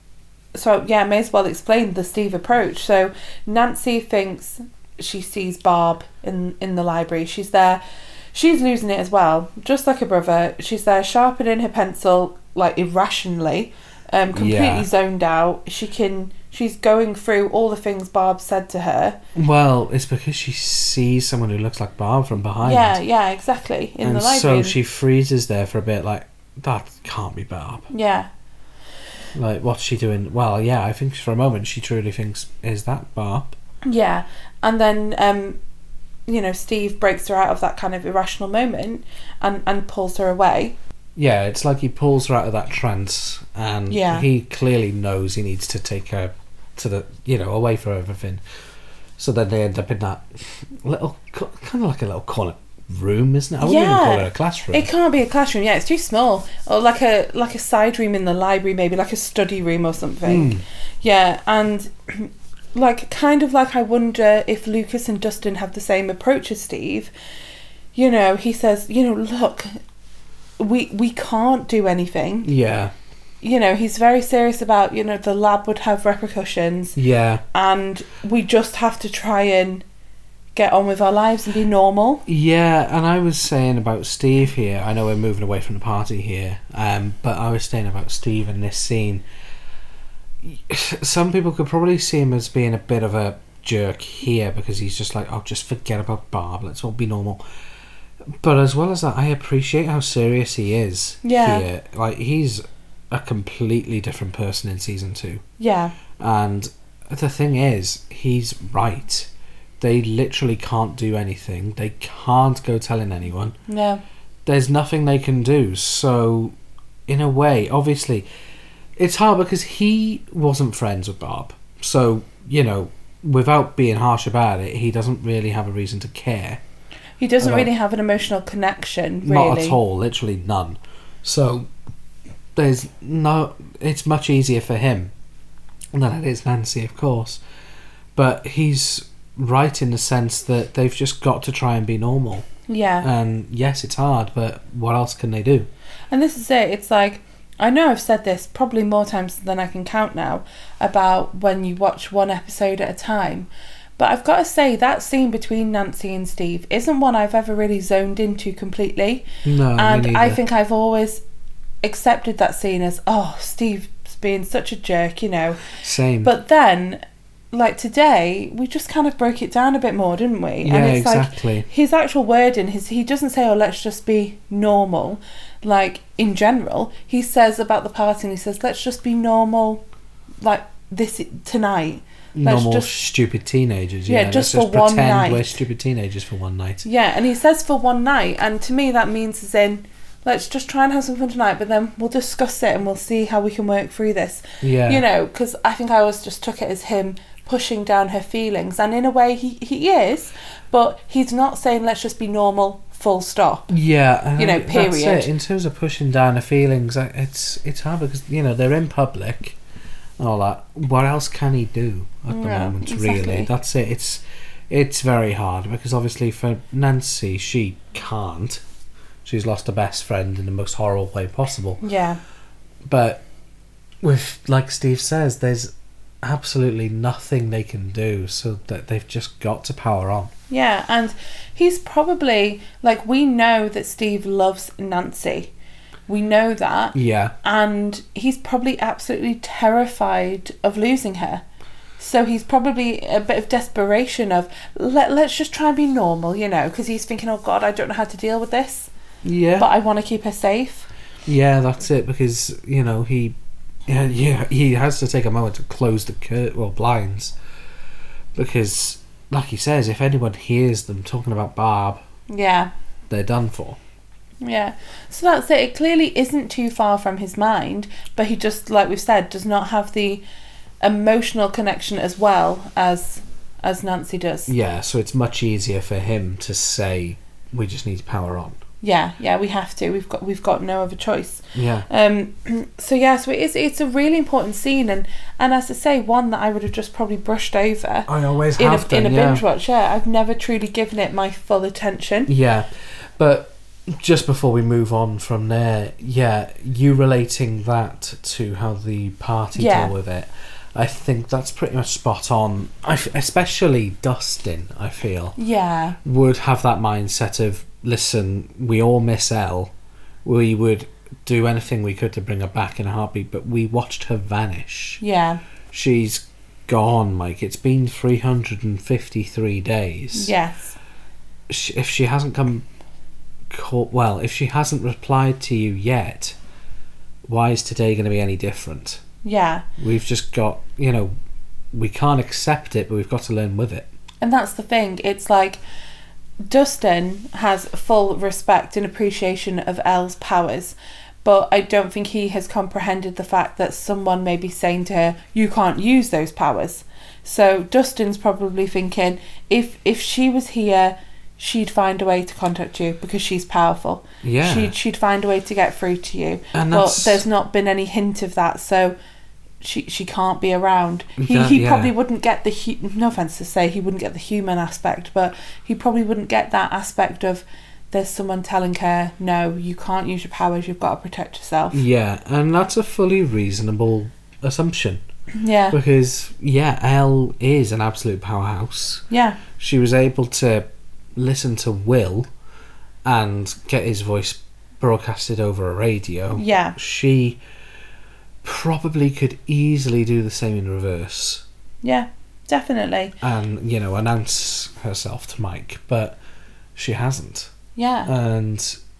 yeah, I may as well explain the Steve approach. So Nancy thinks she sees Barb in the library. She's there. She's losing it as well, just like her brother. She's there sharpening her pencil like irrationally. Completely zoned out. She's going through all the things Barb said to her. Well, it's because she sees someone who looks like Barb from behind. Yeah, exactly. In the library. So she freezes there for a bit, like, that can't be Barb. Yeah. Like, what's she doing? Well, yeah, I think for a moment she truly thinks, is that Barb? Yeah. And then, Steve breaks her out of that kind of irrational moment and pulls her away. Yeah, it's like he pulls her out of that trance, and he clearly knows he needs to take her to the, away from everything. So then they end up in that little, kind of like a little corner room, isn't it? I wouldn't even call it a classroom. It can't be a classroom. Yeah, it's too small. Or like a side room in the library, maybe like a study room or something. Yeah, and kind of like I wonder if Lucas and Dustin have the same approach as Steve. He says, look, we can't do anything. Yeah. He's very serious about, the lab would have repercussions. Yeah. And we just have to try and get on with our lives and be normal. Yeah, and I was saying about Steve here, I know we're moving away from the party here, but I was saying about Steve in this scene. Some people could probably see him as being a bit of a jerk here, because he's just like, just forget about Barb, let's all be normal. But as well as that, I appreciate how serious he is here. Like, he's a completely different person in season 2. Yeah. And the thing is, he's right. They literally can't do anything. They can't go telling anyone. No. There's nothing they can do. So, in a way, obviously, it's hard because he wasn't friends with Barb. So, without being harsh about it, he doesn't really have a reason to care. He doesn't really have an emotional connection, really. Not at all, literally none. So, it's much easier for him than it is Nancy, of course. But he's right in the sense that they've just got to try and be normal. Yeah. And yes, it's hard, but what else can they do? And this is it. It's like, I know I've said this probably more times than I can count now, about when you watch one episode at a time. But I've got to say, that scene between Nancy and Steve isn't one I've ever really zoned into completely. No, and I think I've always accepted that scene as, Steve's being such a jerk, Same. But then, like today, we just kind of broke it down a bit more, didn't we? Yeah, and it's exactly. like his actual wording, he doesn't say, oh, let's just be normal, like in general. He says about the party, and he says, let's just be normal, like this tonight. Normal stupid teenagers. Yeah, just let's for one pretend night. we're stupid teenagers for one night. Yeah, and he says for one night, and to me that means as in, let's just try and have some fun tonight, but then we'll discuss it and we'll see how we can work through this. Yeah. You know, because I think I always just took it as him pushing down her feelings, and in a way he is, but he's not saying let's just be normal, full stop. Yeah, you know, period. That's it. In terms of pushing down her feelings, it's hard because, you know, they're in public and all that. What else can he do at the moment, exactly. really? That's it. It's very hard because obviously for Nancy, she can't. She's lost her best friend in the most horrible way possible. Yeah. But with, like Steve says, there's absolutely nothing they can do, so that they've just got to power on. Yeah, and he's probably, like, we know that Steve loves Nancy. We know that. Yeah. And he's probably absolutely terrified of losing her. So he's probably a bit of desperation of, let's just try and be normal, you know, because he's thinking, oh God, I don't know how to deal with this. Yeah. But I want to keep her safe. Yeah, that's it, because, you know, he has to take a moment to close the blinds, because, like he says, if anyone hears them talking about Barb, yeah, they're done for. Yeah, so that's it. It clearly isn't too far from his mind, but he just, like we've said, does not have the emotional connection as well as Nancy does. Yeah, so it's much easier for him to say, we just need to power on. Yeah, we have to. We've got no other choice. Yeah. So it's a really important scene, and as I say, one that I would have just probably brushed over. I always have in a binge watch. Yeah, I've never truly given it my full attention. Yeah, but just before we move on from there, yeah, you relating that to how the party deal with it, I think that's pretty much spot on. Especially Dustin, I feel, would have that mindset of, listen, we all miss Elle. We would do anything we could to bring her back in a heartbeat, but we watched her vanish. Yeah. She's gone, Mike. It's been 353 days. Yes. If she hasn't if she hasn't replied to you yet, why is today going to be any different? Yeah. We've just got, you know, we can't accept it, but we've got to learn with it. And that's the thing. It's like, Dustin has full respect and appreciation of Elle's powers, but I don't think he has comprehended the fact that someone may be saying to her, you can't use those powers. So Dustin's probably thinking, if she was here, she'd find a way to contact you because she's powerful. Yeah. She'd find a way to get through to you. But there's not been any hint of that, so she can't be around. He probably wouldn't get no offense to say, he wouldn't get the human aspect, but he probably wouldn't get that aspect of, there's someone telling her, no, you can't use your powers, you've got to protect yourself. Yeah, and that's a fully reasonable assumption. Yeah. Because, Elle is an absolute powerhouse. Yeah. She was able to listen to Will and get his voice broadcasted over a radio. Yeah. She probably could easily do the same in reverse. Yeah, definitely. And, you know, announce herself to Mike, but she hasn't. Yeah. And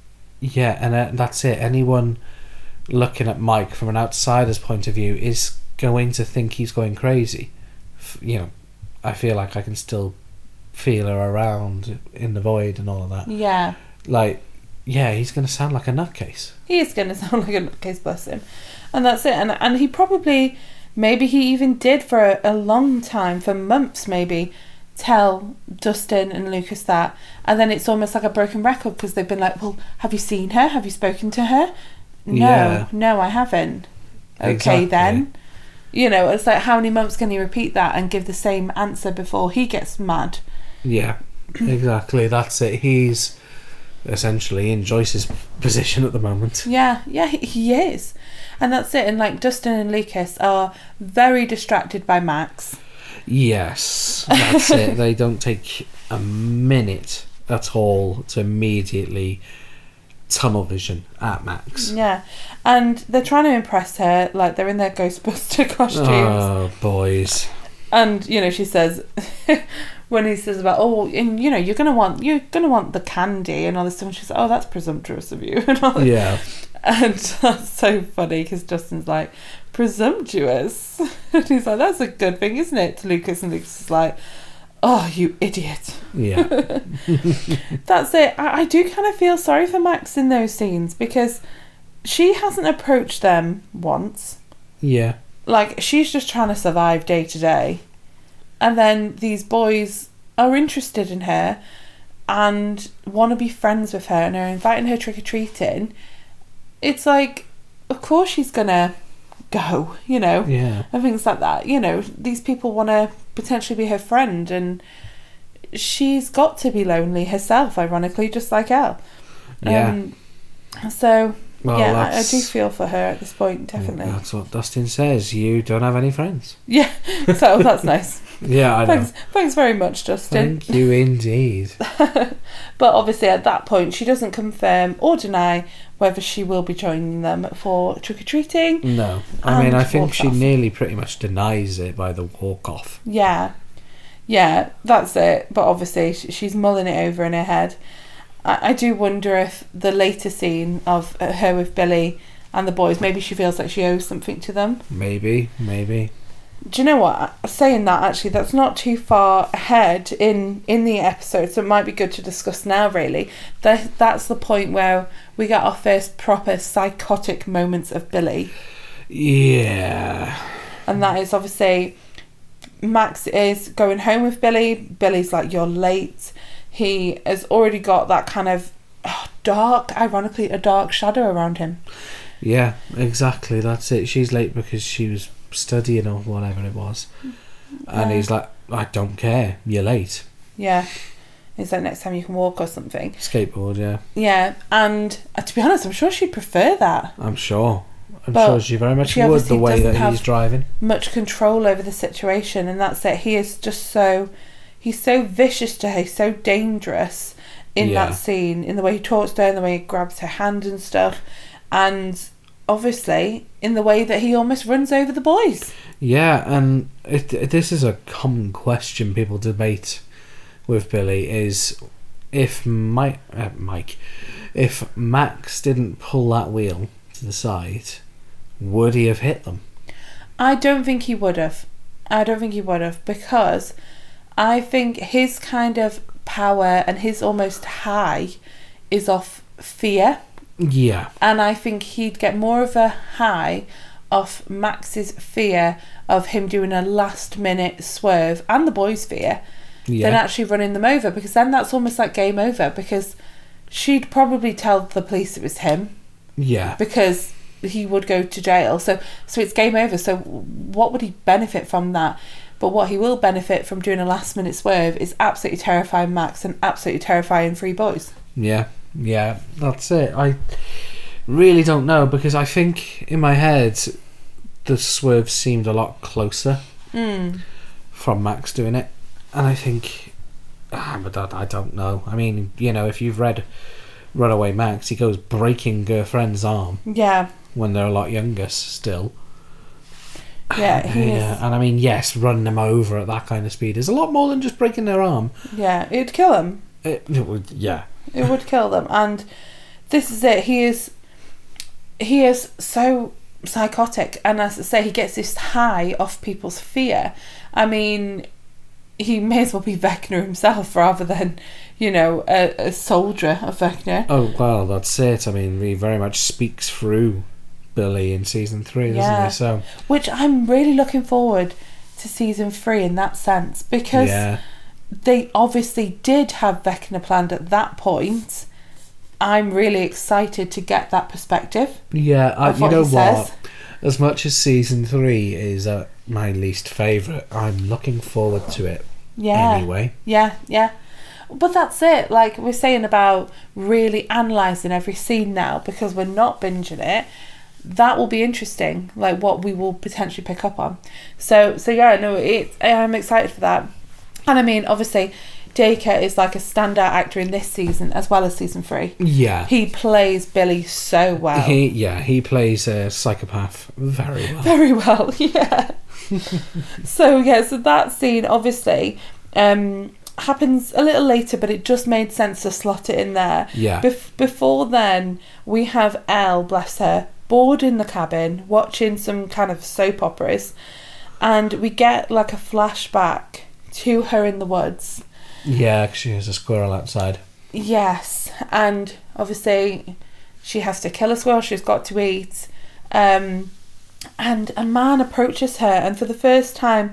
that's it. Anyone looking at Mike from an outsider's point of view is going to think he's going crazy. You know, I feel like I can still feel her around in the void and all of that. Yeah. Like, he's going to sound like a nutcase. He is going to sound like a nutcase, bless him. And that's it. And he probably, maybe he even did for a long time, for months maybe, tell Dustin and Lucas that. And then it's almost like a broken record because they've been like, well, have you seen her? Have you spoken to her? No, I haven't. Okay, then. You know, it's like, how many months can he repeat that and give the same answer before he gets mad? Yeah, exactly. That's it. He's essentially in Joyce's position at the moment. Yeah, he is. And that's it. And like, Dustin and Lucas are very distracted by Max. Yes, that's it. They don't take a minute at all to immediately tunnel vision at Max. Yeah, and they're trying to impress her, like they're in their Ghostbuster costumes. Oh, boys. And, you know, she says, when he says about, oh, and, you know, you're gonna want the candy and all this stuff, and she's like, oh, that's presumptuous of you. And all that. Yeah. And that's so funny because Justin's like, presumptuous? And he's like, that's a good thing, isn't it, to Lucas? And Lucas is like, oh, you idiot. Yeah. That's it. I do kind of feel sorry for Max in those scenes because she hasn't approached them once. Yeah. Like, she's just trying to survive day to day. And then these boys are interested in her and want to be friends with her and are inviting her trick-or-treating. It's like, of course she's going to go, you know? Yeah. And things like that. You know, these people want to potentially be her friend, and she's got to be lonely herself, ironically, just like Elle. Yeah. So... Well, yeah, I do feel for her at this point, definitely. That's what Dustin says. You don't have any friends. Yeah, so that's nice. Yeah, I know. Thanks very much, Justin. Thank you indeed. But obviously at that point, she doesn't confirm or deny whether she will be joining them for trick-or-treating. No. I mean, I think walks she off. nearly pretty much denies it by the walk-off. Yeah, that's it. But obviously she's mulling it over in her head. I do wonder if the later scene of her with Billy and the boys, maybe she feels like she owes something to them. Maybe. Do you know what? Saying that, actually, that's not too far ahead in the episode, so it might be good to discuss now, really. That's the point where we get our first proper psychotic moments of Billy. Yeah. And that is obviously Max is going home with Billy. Billy's like, you're late. He has already got that kind of ironically, a dark shadow around him. Yeah, exactly. That's it. She's late because she was studying or whatever it was. And he's like, I don't care. You're late. Yeah. He's like, next time you can walk or something. Skateboard, yeah. Yeah. And to be honest, I'm sure she'd prefer that. I'm sure But sure she very much she would, obviously the way doesn't that have he's driving. Much control over the situation, and that's it. He is just so... He's so vicious to her, he's so dangerous in that scene, in the way he talks to her, in the way he grabs her hand and stuff, and obviously in the way that he almost runs over the boys. Yeah, and this is a common question people debate with Billy, is if if Max didn't pull that wheel to the side, would he have hit them? I don't think he would have. Because I think his kind of power and his almost high is off fear. Yeah. And I think he'd get more of a high off Max's fear of him doing a last minute swerve and the boys' fear than actually running them over, because then that's almost like game over, because she'd probably tell the police it was him. Yeah. Because he would go to jail. So it's game over. So what would he benefit from that? But what he will benefit from doing a last minute swerve is absolutely terrifying Max and absolutely terrifying three boys. Yeah, that's it. I really don't know, because I think in my head the swerve seemed a lot closer from Max doing it. And I think, but I don't know. I mean, you know, if you've read Runaway Max, he goes breaking girlfriend's arm. Yeah. When they're a lot younger still. Yeah, and I mean, yes, running them over at that kind of speed is a lot more than just breaking their arm. Yeah, it'd kill them. It would, yeah. It would kill them. And this is it. He is so psychotic, and as I say, he gets this high off people's fear. I mean, he may as well be Vecna himself rather than, you know, a soldier of Vecna. Oh, well, that's it. I mean, he very much speaks through Billy in season 3, doesn't he? So, which I'm really looking forward to season 3 in that sense, because they obviously did have Vecna planned at that point. I'm really excited to get that perspective. Yeah, you know what? As much as season 3 is my least favourite, I'm looking forward to it. Yeah. Anyway. Yeah. But that's it. Like we're saying about really analysing every scene now, because we're not binging it. That will be interesting, like what we will potentially pick up on. So yeah, no, I'm excited for that. And I mean, obviously, Dacre is like a standout actor in this season as well as season 3. Yeah. He plays Billy so well. He plays a psychopath very well. Very well, yeah. So that scene obviously happens a little later, but it just made sense to slot it in there. Yeah. Before then, we have Elle, bless her, bored in the cabin watching some kind of soap operas, and we get like a flashback to her in the woods. Yeah, 'cause she has a squirrel outside. Yes, and obviously she has to kill a squirrel, she's got to eat. And a man approaches her, and for the first time,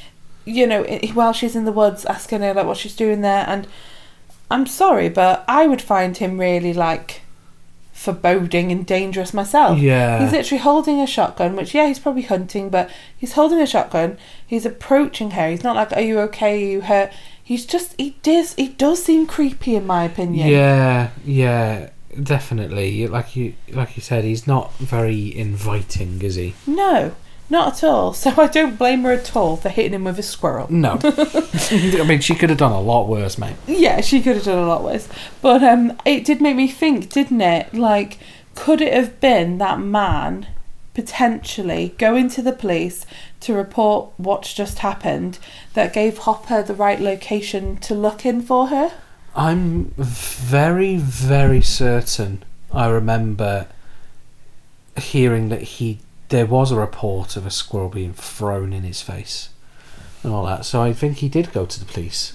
while she's in the woods, asking her like what she's doing there. And I'm sorry, but I would find him really like foreboding and dangerous myself. Yeah. He's literally holding a shotgun, which he's probably hunting, but he's holding a shotgun. He's approaching her. He's not like, "Are you okay? Are you hurt?" He's just, he does seem creepy in my opinion. Yeah, definitely. Like you said, he's not very inviting, is he? No, not at all. So I don't blame her at all for hitting him with a squirrel. No. I mean, she could have done a lot worse, mate. Yeah, she could have done a lot worse. But it did make me think, didn't it? Like, could it have been that man potentially going to the police to report what's just happened that gave Hopper the right location to look in for her? I'm very, very certain I remember hearing that there was a report of a squirrel being thrown in his face and all that. So I think he did go to the police.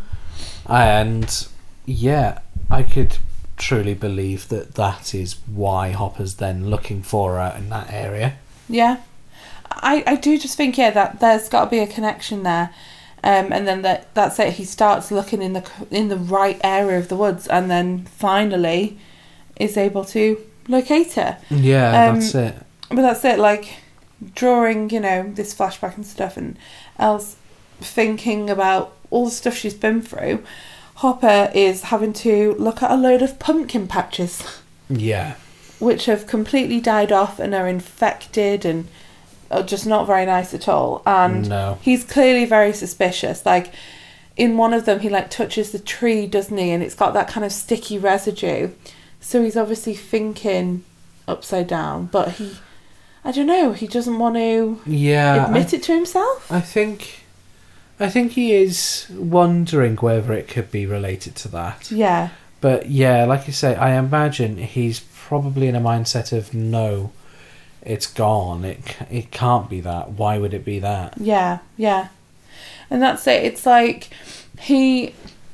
And yeah, I could truly believe that is why Hopper's then looking for her in that area. Yeah. I do just think, that there's got to be a connection there. And then that's it. He starts looking in the right area of the woods, and then finally is able to locate her. Yeah, that's it. But that's it. Like drawing, this flashback and stuff, and Elle's thinking about all the stuff she's been through. Hopper is having to look at a load of pumpkin patches. Yeah. Which have completely died off and are infected and are just not very nice at all. And he's clearly very suspicious. Like, in one of them, he touches the tree, doesn't he? And it's got that kind of sticky residue. So he's obviously thinking upside down. But I don't know, he doesn't want to admit it to himself. I think he is wondering whether it could be related to that. Yeah. But yeah, like you say, I imagine he's probably in a mindset of no, it's gone. It can't be that. Why would it be that? Yeah. And that's it. It's like he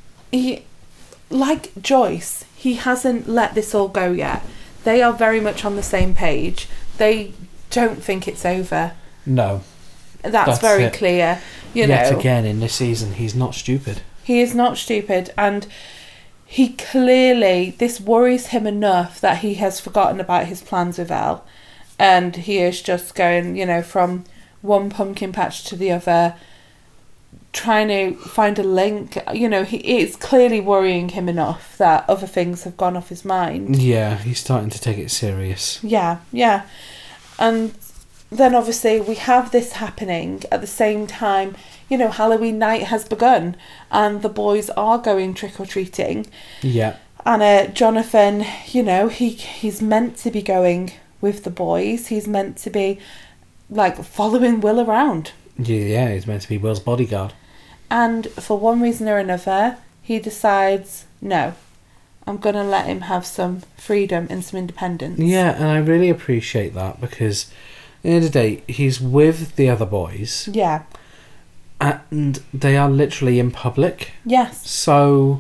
like Joyce, he hasn't let this all go yet. They are very much on the same page. They don't think it's over. No. That's very clear. Yet again, in this season, he's not stupid. He is not stupid, and he clearly, this worries him enough that he has forgotten about his plans with Elle, and he is just going, from one pumpkin patch to the other, trying to find a link. It's clearly worrying him enough that other things have gone off his mind. Yeah, he's starting to take it serious. Yeah. And then obviously we have this happening at the same time. Halloween night has begun and the boys are going trick-or-treating. Yeah. And Jonathan, he's meant to be going with the boys. He's meant to be, following Will around. Yeah, he's meant to be Will's bodyguard. And for one reason or another, he decides, no, I'm going to let him have some freedom and some independence. Yeah, and I really appreciate that because at the end of the day, he's with the other boys. Yeah. And they are literally in public. Yes. So,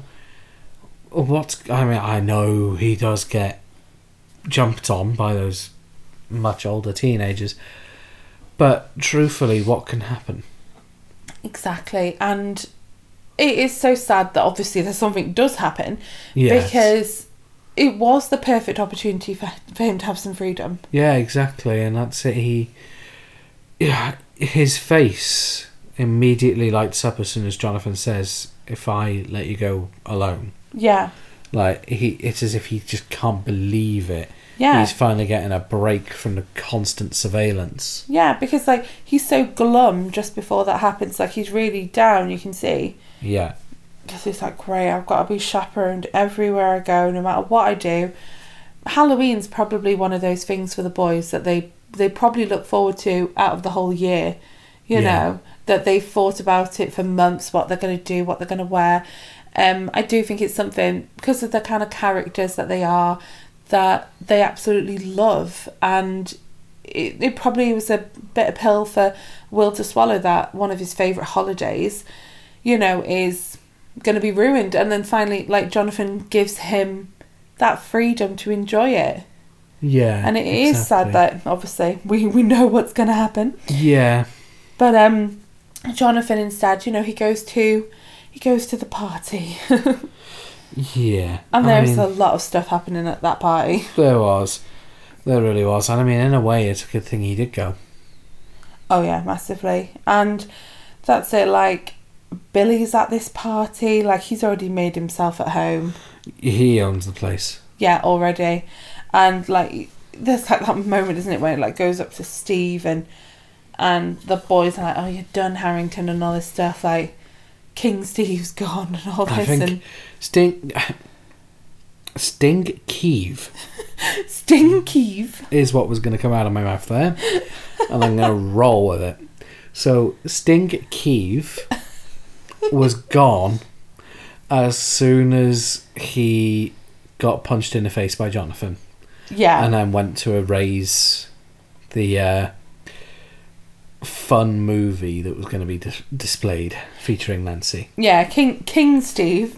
I know he does get jumped on by those much older teenagers, but truthfully, what can happen? Exactly. And it is so sad that obviously there's something does happen. Yes. Because it was the perfect opportunity for him to have some freedom. Yeah, exactly. And that's it. His face immediately lights up as soon as Jonathan says, "If I let you go alone." Yeah. It's as if he just can't believe it. Yeah. He's finally getting a break from the constant surveillance. Yeah, because he's so glum just before that happens. He's really down, you can see. Yeah. Because he's great, I've got to be chaperoned everywhere I go, no matter what I do. Halloween's probably one of those things for the boys that they probably look forward to out of the whole year. you Yeah. know, that they've thought about it for months, what they're going to do, what they're going to wear. I do think it's something, because of the kind of characters that they are, that they absolutely love. And it probably was a bitter pill for Will to swallow, that one of his favourite holidays, you know, is going to be ruined. And then finally, like, Jonathan gives him that freedom to enjoy it. Yeah. And it is sad that, obviously, we know what's going to happen. Yeah. But Jonathan instead, you know, he goes to the party. Yeah. And there's a lot of stuff happening at that party. There was. There really was. And I mean, in a way, it's a good thing he did go. Oh yeah, massively. And that's it, like, Billy's at this party, like, he's already made himself at home. He owns the place. Yeah, already. And, like, there's like that moment, isn't it, where it, like, goes up to Steve and the boys are like, oh, you're done, Harrington, and all this stuff, like, King Steve's gone and all this. I think and Sting Keeve Stinkeeve is what was going to come out of my mouth there. And I'm going to roll with it. So, Sting Keeve was gone as soon as he got punched in the face by Jonathan. Yeah. And then went to erase the fun movie that was going to be displayed featuring Nancy. Yeah, King Steve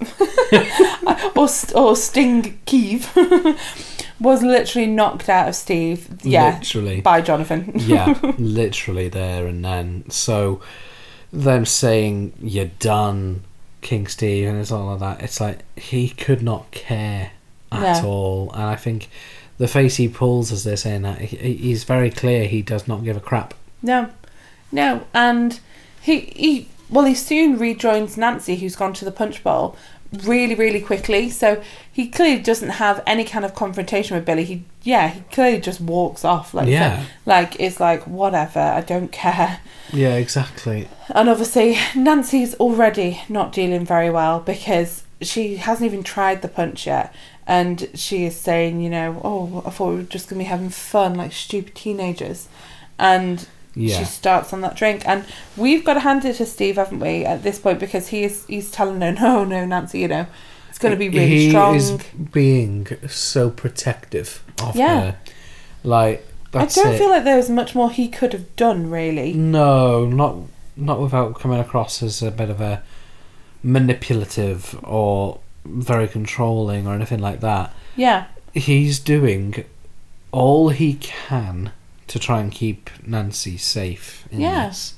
or Sting Keeve was literally knocked out of Steve. Yeah, Literally. by Jonathan. Yeah, literally there and then. So them saying you're done, King Steve, and it's all of that. It's like he could not care at all. And I think the face he pulls as they're saying that, he's very clear he does not give a crap. No, and he soon rejoins Nancy, who's gone to the punch bowl, really, really quickly. So he clearly doesn't have any kind of confrontation with Billy. He clearly just walks off. Like, Yeah. so, like, it's like, whatever, I don't care. Yeah, exactly. And obviously, Nancy's already not dealing very well because she hasn't even tried the punch yet. And she is saying, you know, oh, I thought we were just going to be having fun like stupid teenagers. And Yeah. she starts on that drink. And we've got to hand it to Steve, haven't we, at this point? Because he's telling her, no, Nancy, you know, it's going to be really strong. He is being so protective of Yeah. her. Like, that's I don't it. feel like there was much more he could have done, really. No, not without coming across as a bit of a manipulative or very controlling or anything like that. Yeah. He's doing all he can to try and keep Nancy safe in this.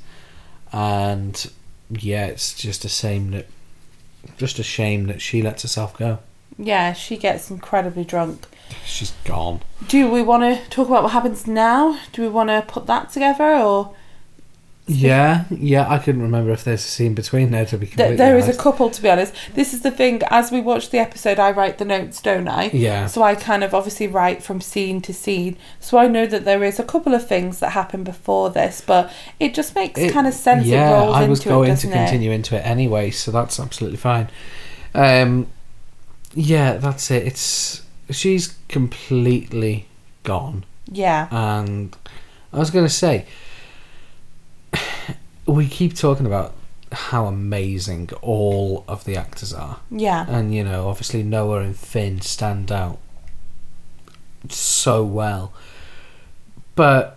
And yeah, it's just a shame that she lets herself go. Yeah, she gets incredibly drunk. She's gone. Do we want to talk about what happens now? Do we want to put that together, or...? Yeah, I couldn't remember if there's a scene between there, to be completely There is honest. a couple, to be honest. This is the thing, as we watch the episode, I write the notes, don't I? Yeah. So I kind of obviously write from scene to scene. So I know that there is a couple of things that happen before this, but it just makes kind of sense. Yeah, it rolls I was into going it, to doesn't continue into it anyway, so that's absolutely fine. Yeah, that's it. She's completely gone. Yeah. And I was going to say, we keep talking about how amazing all of the actors are. Yeah. And, you know, obviously Noah and Finn stand out so well. But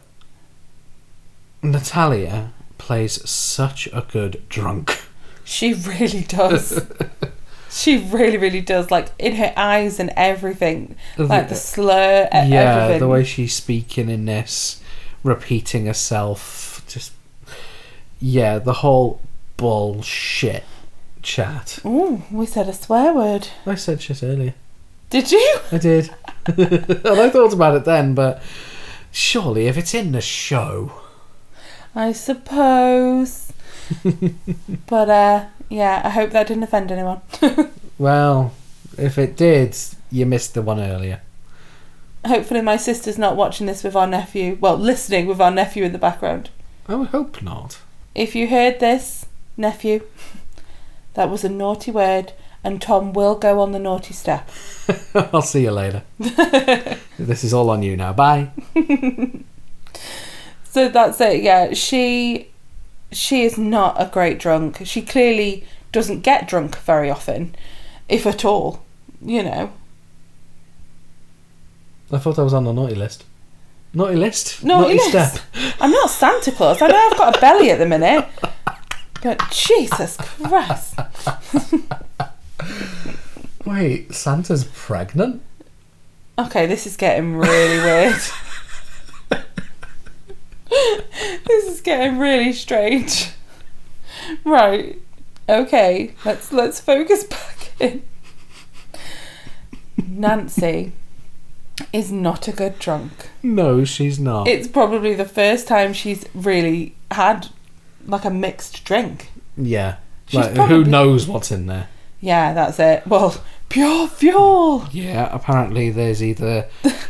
Natalia plays such a good drunk. She really does. She really, really does. Like, in her eyes and everything. Like, the slur, everything. The way she's speaking in this, repeating herself, just... Yeah, the whole bullshit chat. Ooh, we said a swear word. I said shit earlier. Did you? I did. And I thought about it then, but surely if it's in the show... I suppose. But, yeah, I hope that didn't offend anyone. Well, if it did, you missed the one earlier. Hopefully my sister's not watching this with our nephew. Well, listening with our nephew in the background. I would hope not. If you heard this, nephew, that was a naughty word, and Tom will go on the naughty step. I'll see you later. This is all on you now. Bye. So that's it, yeah. She she is not a great drunk. She clearly doesn't get drunk very often, if at all, you know. I thought I was on the naughty list. Naughty list? Naughty list. step. I'm not Santa Claus. I know I've got a belly at the minute. But Jesus Christ. Wait, Santa's pregnant? Okay, this is getting really weird. This is getting really strange. Right. Okay, let's focus back in. Nancy is not a good drunk. No, she's not. It's probably the first time she's really had like a mixed drink. Yeah. She's Like, probably... who knows what's in there? Yeah, that's it. Well, pure fuel. Yeah, apparently there's either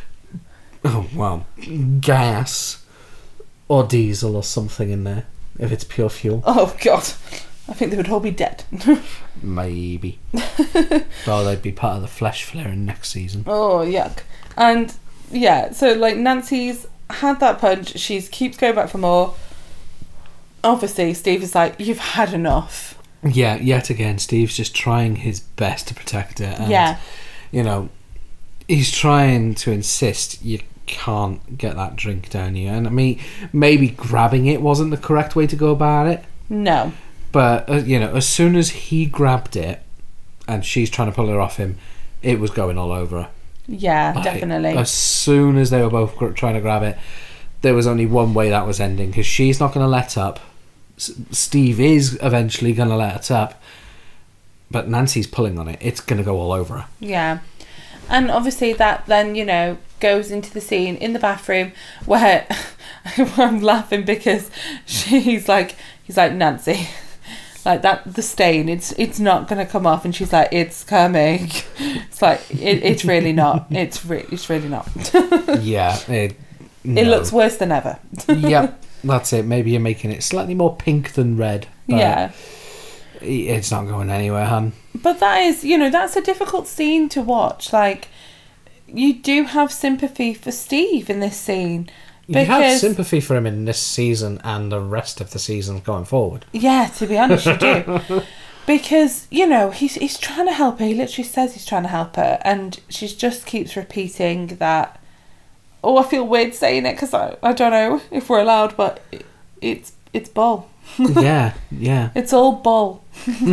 gas or diesel or something in there, if it's pure fuel. Oh God, I think they would all be dead. Maybe. Or they'd be part of the flesh flaring next season. Oh, yuck. And yeah, so like Nancy's had that punch, she keeps going back for more. Obviously Steve is like, you've had enough. Yeah, yet again, Steve's just trying his best to protect her. And, yeah. you know, he's trying to insist you can't get that drink down you. And I mean, maybe grabbing it wasn't the correct way to go about it. No. But, you know, as soon as he grabbed it and she's trying to pull her off him, it was going all over her. Yeah, Like, definitely. As soon as they were both trying to grab it, there was only one way that was ending, because she's not going to let up. Steve is eventually going to let it up, but Nancy's pulling on it. It's going to go all over her. Yeah. And obviously that then, you know, goes into the scene in the bathroom where I'm laughing because he's like, Nancy, like that, the stain, it's not going to come off. And she's like, it's coming. It's like, it's really not. It's really not. Yeah. It looks worse than ever. Yep. That's it. Maybe you're making it slightly more pink than red. But yeah. It's not going anywhere, hun. But that is, you know, that's a difficult scene to watch. Like, you do have sympathy for Steve in this scene. You have sympathy for him in this season and the rest of the seasons going forward. Yeah, to be honest, you do. Because, you know, he's trying to help her. He literally says he's trying to help her. And she just keeps repeating that. Oh, I feel weird saying it because I don't know if we're allowed, but it's bull. Yeah. It's all bull.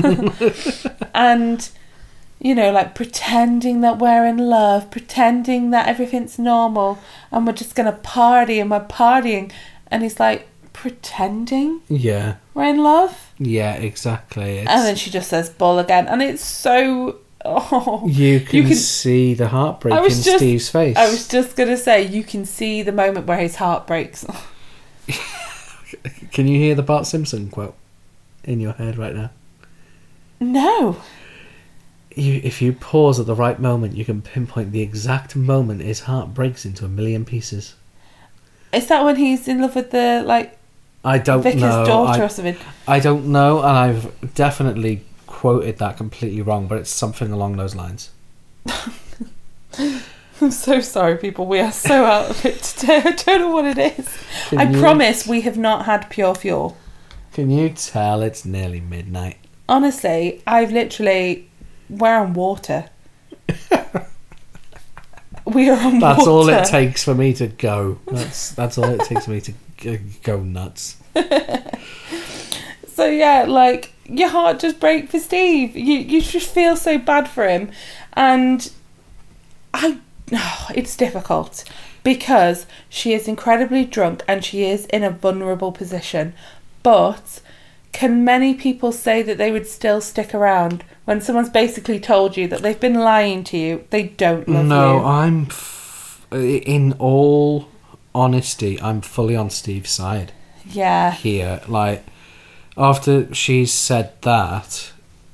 And, you know, like pretending that we're in love, pretending that everything's normal and we're just going to party and we're partying. And he's like, pretending? Yeah. We're in love? Yeah, exactly. And then she just says bull again. And it's so... Oh, you can see the heartbreak in Steve's face. I was just going to say, you can see the moment where his heart breaks. Can you hear the Bart Simpson quote in your head right now? No. If you pause at the right moment, you can pinpoint the exact moment his heart breaks into a million pieces. Is that when he's in love with the, like, I don't Vicky's know. daughter or something? I don't know, and I've definitely quoted that completely wrong, but it's something along those lines. I'm so sorry, people. We are so out of it today. I don't know what it is. I promise we have not had pure fuel. Can you tell it's nearly midnight? Honestly, we're on water. We are on water. That's all it takes for me to go. That's all it takes for me to go nuts. So yeah, like, your heart just breaks for Steve. You just feel so bad for him. And it's difficult because she is incredibly drunk and she is in a vulnerable position. But can many people say that they would still stick around when someone's basically told you that they've been lying to you, they don't love you? No, in all honesty, I'm fully on Steve's side. Yeah. Here, like, after she's said that,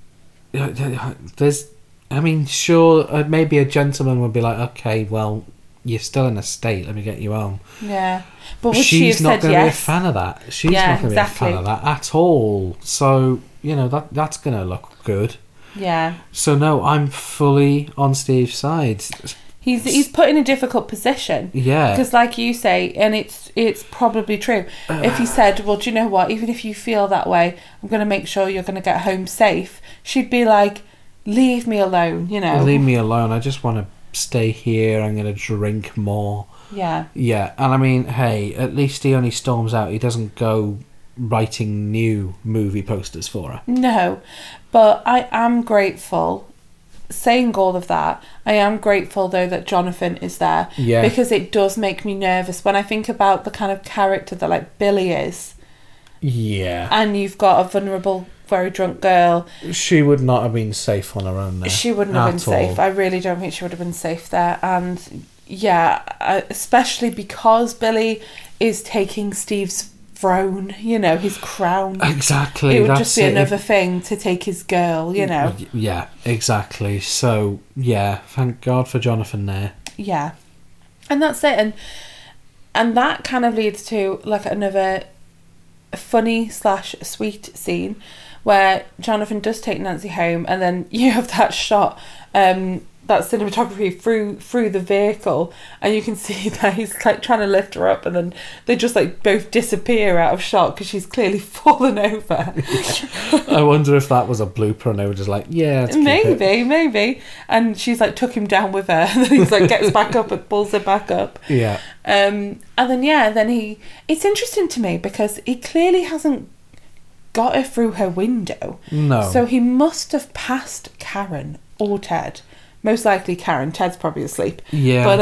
sure, maybe a gentleman would be like, okay, well, you're still in a state, let me get you home. Yeah. But would she she's have not said going to be a yes? fan of that. She's not going to be a fan of that at all. So, you know, that's going to look good. Yeah. So, no, I'm fully on Steve's side. He's put in a difficult position. Yeah. Because like you say, and it's probably true, if he said, well, do you know what, even if you feel that way, I'm going to make sure you're going to get home safe, she'd be like, leave me alone, you know. Leave me alone. I just want to stay here. I'm going to drink more. Yeah. Yeah, and I mean, hey, at least he only storms out. He doesn't go writing new movie posters for her. No, but I am grateful. Saying all of that, I am grateful though that Jonathan is there. Yeah. Because it does make me nervous when I think about the kind of character that like Billy is. Yeah. And you've got a vulnerable, very drunk girl. She would not have been safe on her own there. She wouldn't have been safe. I really don't think she would have been safe there. And yeah, especially because Billy is taking Steve's throne, you know, his crown. Exactly. It would just be another thing to take his girl, you know. Yeah, exactly. So, yeah, thank God for Jonathan there. Yeah. And that's it. And that kind of leads to like another funny / sweet scene where Jonathan does take Nancy home, and then you have that shot, that cinematography through the vehicle, and you can see that he's like trying to lift her up, and then they just like both disappear out of shot because she's clearly fallen over. I wonder if that was a blooper and they were just like, yeah, let's keep it. Maybe. And she's like took him down with her, and then he's like gets back up and pulls her back up. Yeah. And then it's interesting to me because he clearly hasn't got her through her window. No. So he must have passed Karen or Ted. Most likely Karen. Ted's probably asleep. Yeah. But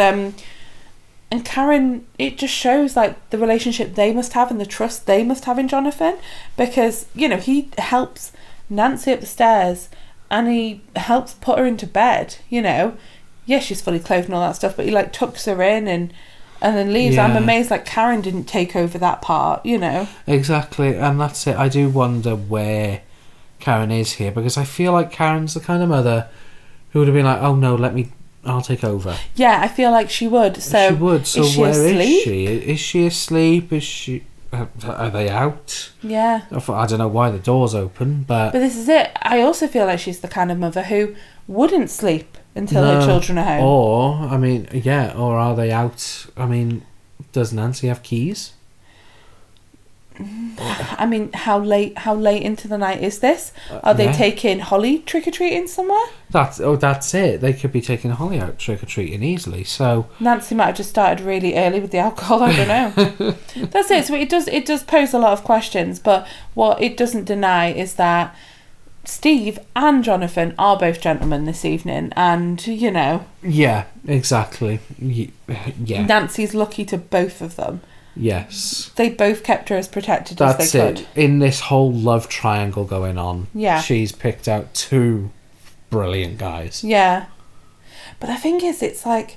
and Karen, it just shows like the relationship they must have and the trust they must have in Jonathan, because, you know, he helps Nancy up the stairs and he helps put her into bed, you know. Yeah, she's fully clothed and all that stuff, but he like tucks her in and then leaves. Yeah. I'm amazed like Karen didn't take over that part, you know. Exactly, and that's it. I do wonder where Karen is here, because I feel like Karen's the kind of mother who would have been like, oh no, I'll take over. Yeah, I feel like she would. So she would. So is she where asleep? is she? Is she asleep? Is she? Are they out? Yeah. I don't know why the door's open, but this is it. I also feel like she's the kind of mother who wouldn't sleep until her children are home. Or, I mean, yeah, or are they out? I mean, does Nancy have keys? I mean, how late into the night is this? Are they taking Holly trick-or-treating somewhere? That's it. They could be taking Holly out trick-or-treating easily, so Nancy might have just started really early with the alcohol, I don't know. That's it. So it does pose a lot of questions, but what it doesn't deny is that Steve and Jonathan are both gentlemen this evening, and, you know... Yeah, exactly. Yeah. Nancy's lucky to both of them. Yes. They both kept her as protected as they could. That's it. In this whole love triangle going on, she's picked out two brilliant guys. Yeah. But the thing is, it's like...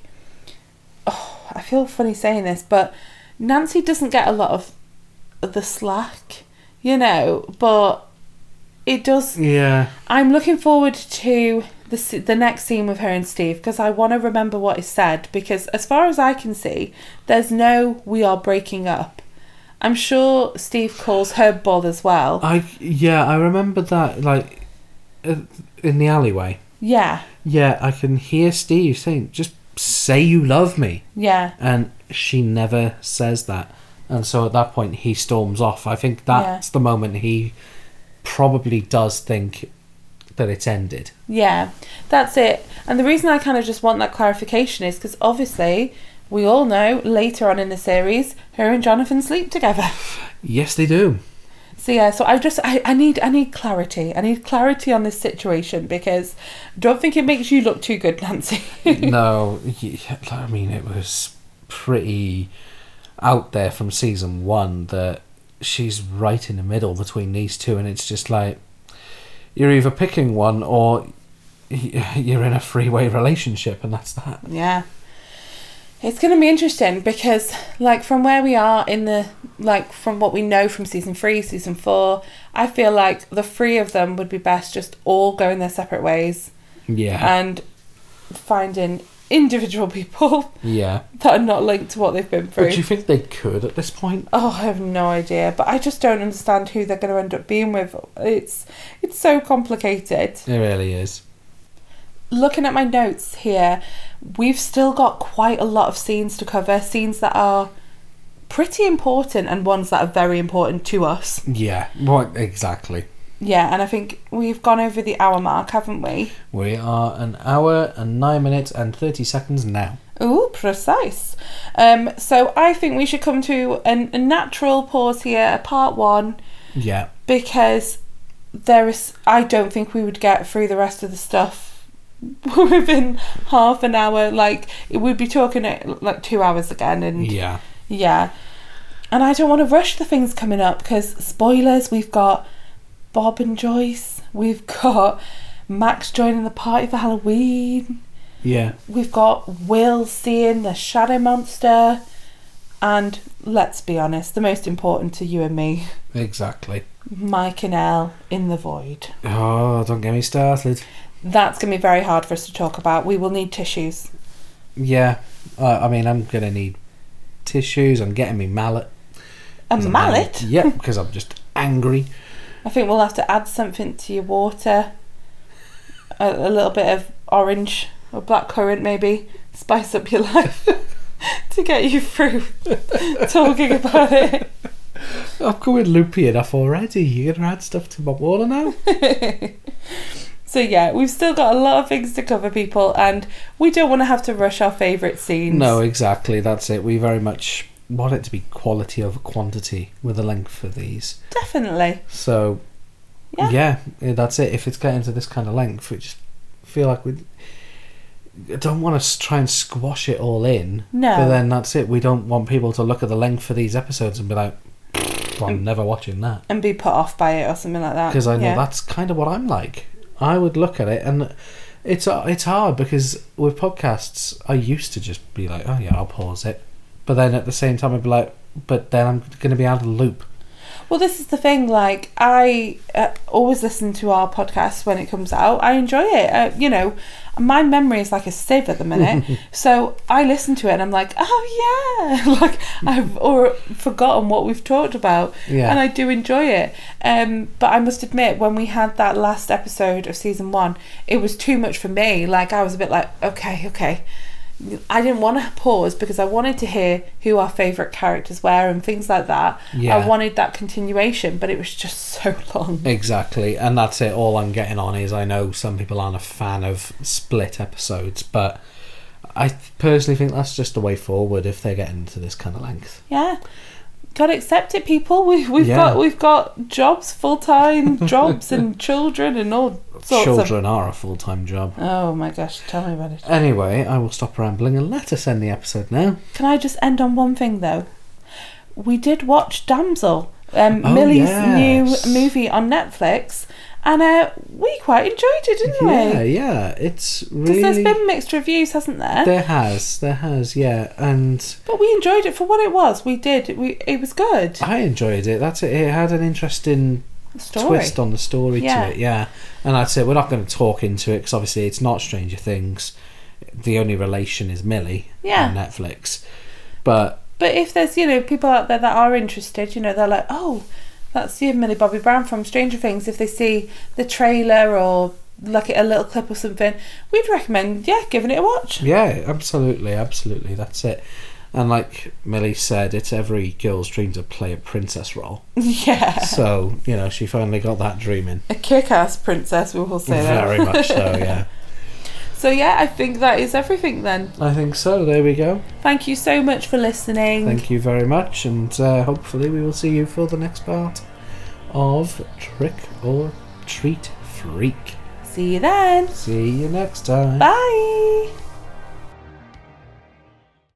Oh, I feel funny saying this, but Nancy doesn't get a lot of the slack, you know, but it does... Yeah. I'm looking forward to the next scene with her and Steve, because I want to remember what is said, because as far as I can see, there's no "we are breaking up." I'm sure Steve calls her Bull as well. I remember that, like, in the alleyway. Yeah. Yeah, I can hear Steve saying, just say you love me. Yeah. And she never says that. And so at that point, he storms off. I think that's the moment he probably does think that it's ended. Yeah, that's it. And the reason I kind of just want that clarification is because obviously we all know later on in the series her and Jonathan sleep together. Yes, they do. So yeah, so I need clarity. I need clarity on this situation, because I don't think it makes you look too good, Nancy. No, I mean, it was pretty out there from season 1 that she's right in the middle between these two, and it's just like, you're either picking one or you're in a three-way relationship, and that's that. Yeah. It's going to be interesting because, like, from where we are from what we know from season 3, season 4, I feel like the three of them would be best just all going their separate ways. Yeah. And finding individual people that are not linked to what they've been through. But do you think they could at this point? Oh, I have no idea. But I just don't understand who they're going to end up being with. It's so complicated. It really is. looking at my notes here, we've still got quite a lot of scenes to cover, scenes that are pretty important and ones that are very important to us. Yeah, what exactly. Yeah, and I think we've gone over the hour mark, haven't we? We are 1 hour and 9 minutes and 30 seconds now. Ooh, precise. So I think we should come to a natural pause here, a part 1. Yeah. Because I don't think we would get through the rest of the stuff within half an hour. Like, we'd be talking like 2 hours again. And yeah. And I don't want to rush the things coming up because, spoilers, we've got Bob and Joyce. We've got Max joining the party for Halloween. Yeah. We've got Will seeing the shadow monster. And let's be honest, the most important to you and me. Exactly. Mike and Elle in the void. Oh, don't get me started. That's going to be very hard for us to talk about. We will need tissues. Yeah. I mean, I'm going to need tissues. I'm getting me mallet. A mallet? Yeah, because I'm just angry. I think we'll have to add something to your water. A little bit of orange or blackcurrant maybe. Spice up your life to get you through talking about it. I'm going loopy enough already. You're going to add stuff to my water now? So yeah, we've still got a lot of things to cover, people, and we don't want to have to rush our favourite scenes. No, exactly. That's it. We very much want it to be quality over quantity with the length for these. Definitely. So, yeah, that's it. If it's getting to this kind of length, we just feel like I don't want to try and squash it all in. No. But then that's it. We don't want people to look at the length for these episodes and be like, I'm never watching that. And be put off by it or something like that. Because I know that's kind of what I'm like. I would look at it and it's hard because with podcasts, I used to just be like, oh yeah, I'll pause it. But then at the same time, I'd be like, but then I'm going to be out of the loop. Well, this is the thing, like, I always listen to our podcast when it comes out. I enjoy it. My memory is like a sieve at the minute. So I listen to it and I'm like, oh yeah. Like, I've forgotten what we've talked about. Yeah. And I do enjoy it. But I must admit, when we had that last episode of season 1, it was too much for me. Like, I was a bit like, okay. I didn't want to pause because I wanted to hear who our favourite characters were and things like that. Yeah. I wanted that continuation, but it was just so long. Exactly, and that's it. All I'm getting on is I know some people aren't a fan of split episodes, but I personally think that's just the way forward if they're getting to this kind of length. Yeah. Gotta accept it, people. We've got jobs, full-time jobs, and children and all sorts Children are a full-time job. Oh my gosh, tell me about it. Anyway, I will stop rambling and let us end the episode now. Can I just end on one thing though? We did watch Damsel, Millie's new movie on Netflix, and we quite enjoyed it, didn't we? Yeah, it's really... Because there's been mixed reviews, hasn't there? There has, yeah, and... But we enjoyed it for what it was. We did. It was good. I enjoyed it. That's it. It had an interesting twist on the story to it, yeah. And I'd say we're not going to talk into it because obviously it's not Stranger Things. The only relation is Millie on Netflix. But if there's, people out there that are interested, they're like, oh, that's Millie Bobby Brown from Stranger Things. If they see the trailer or like a little clip or something, we'd recommend, giving it a watch. Yeah, absolutely. That's it. And like Millie said, it's every girl's dream to play a princess role. Yeah. So, she finally got that dream in. A kick-ass princess, we will say that. Very much so, yeah. So I think that is everything then. I think so, there we go. Thank you so much for listening. Thank you very much, and hopefully we will see you for the next part of Trick or Treat Freak. See you then. See you next time. Bye.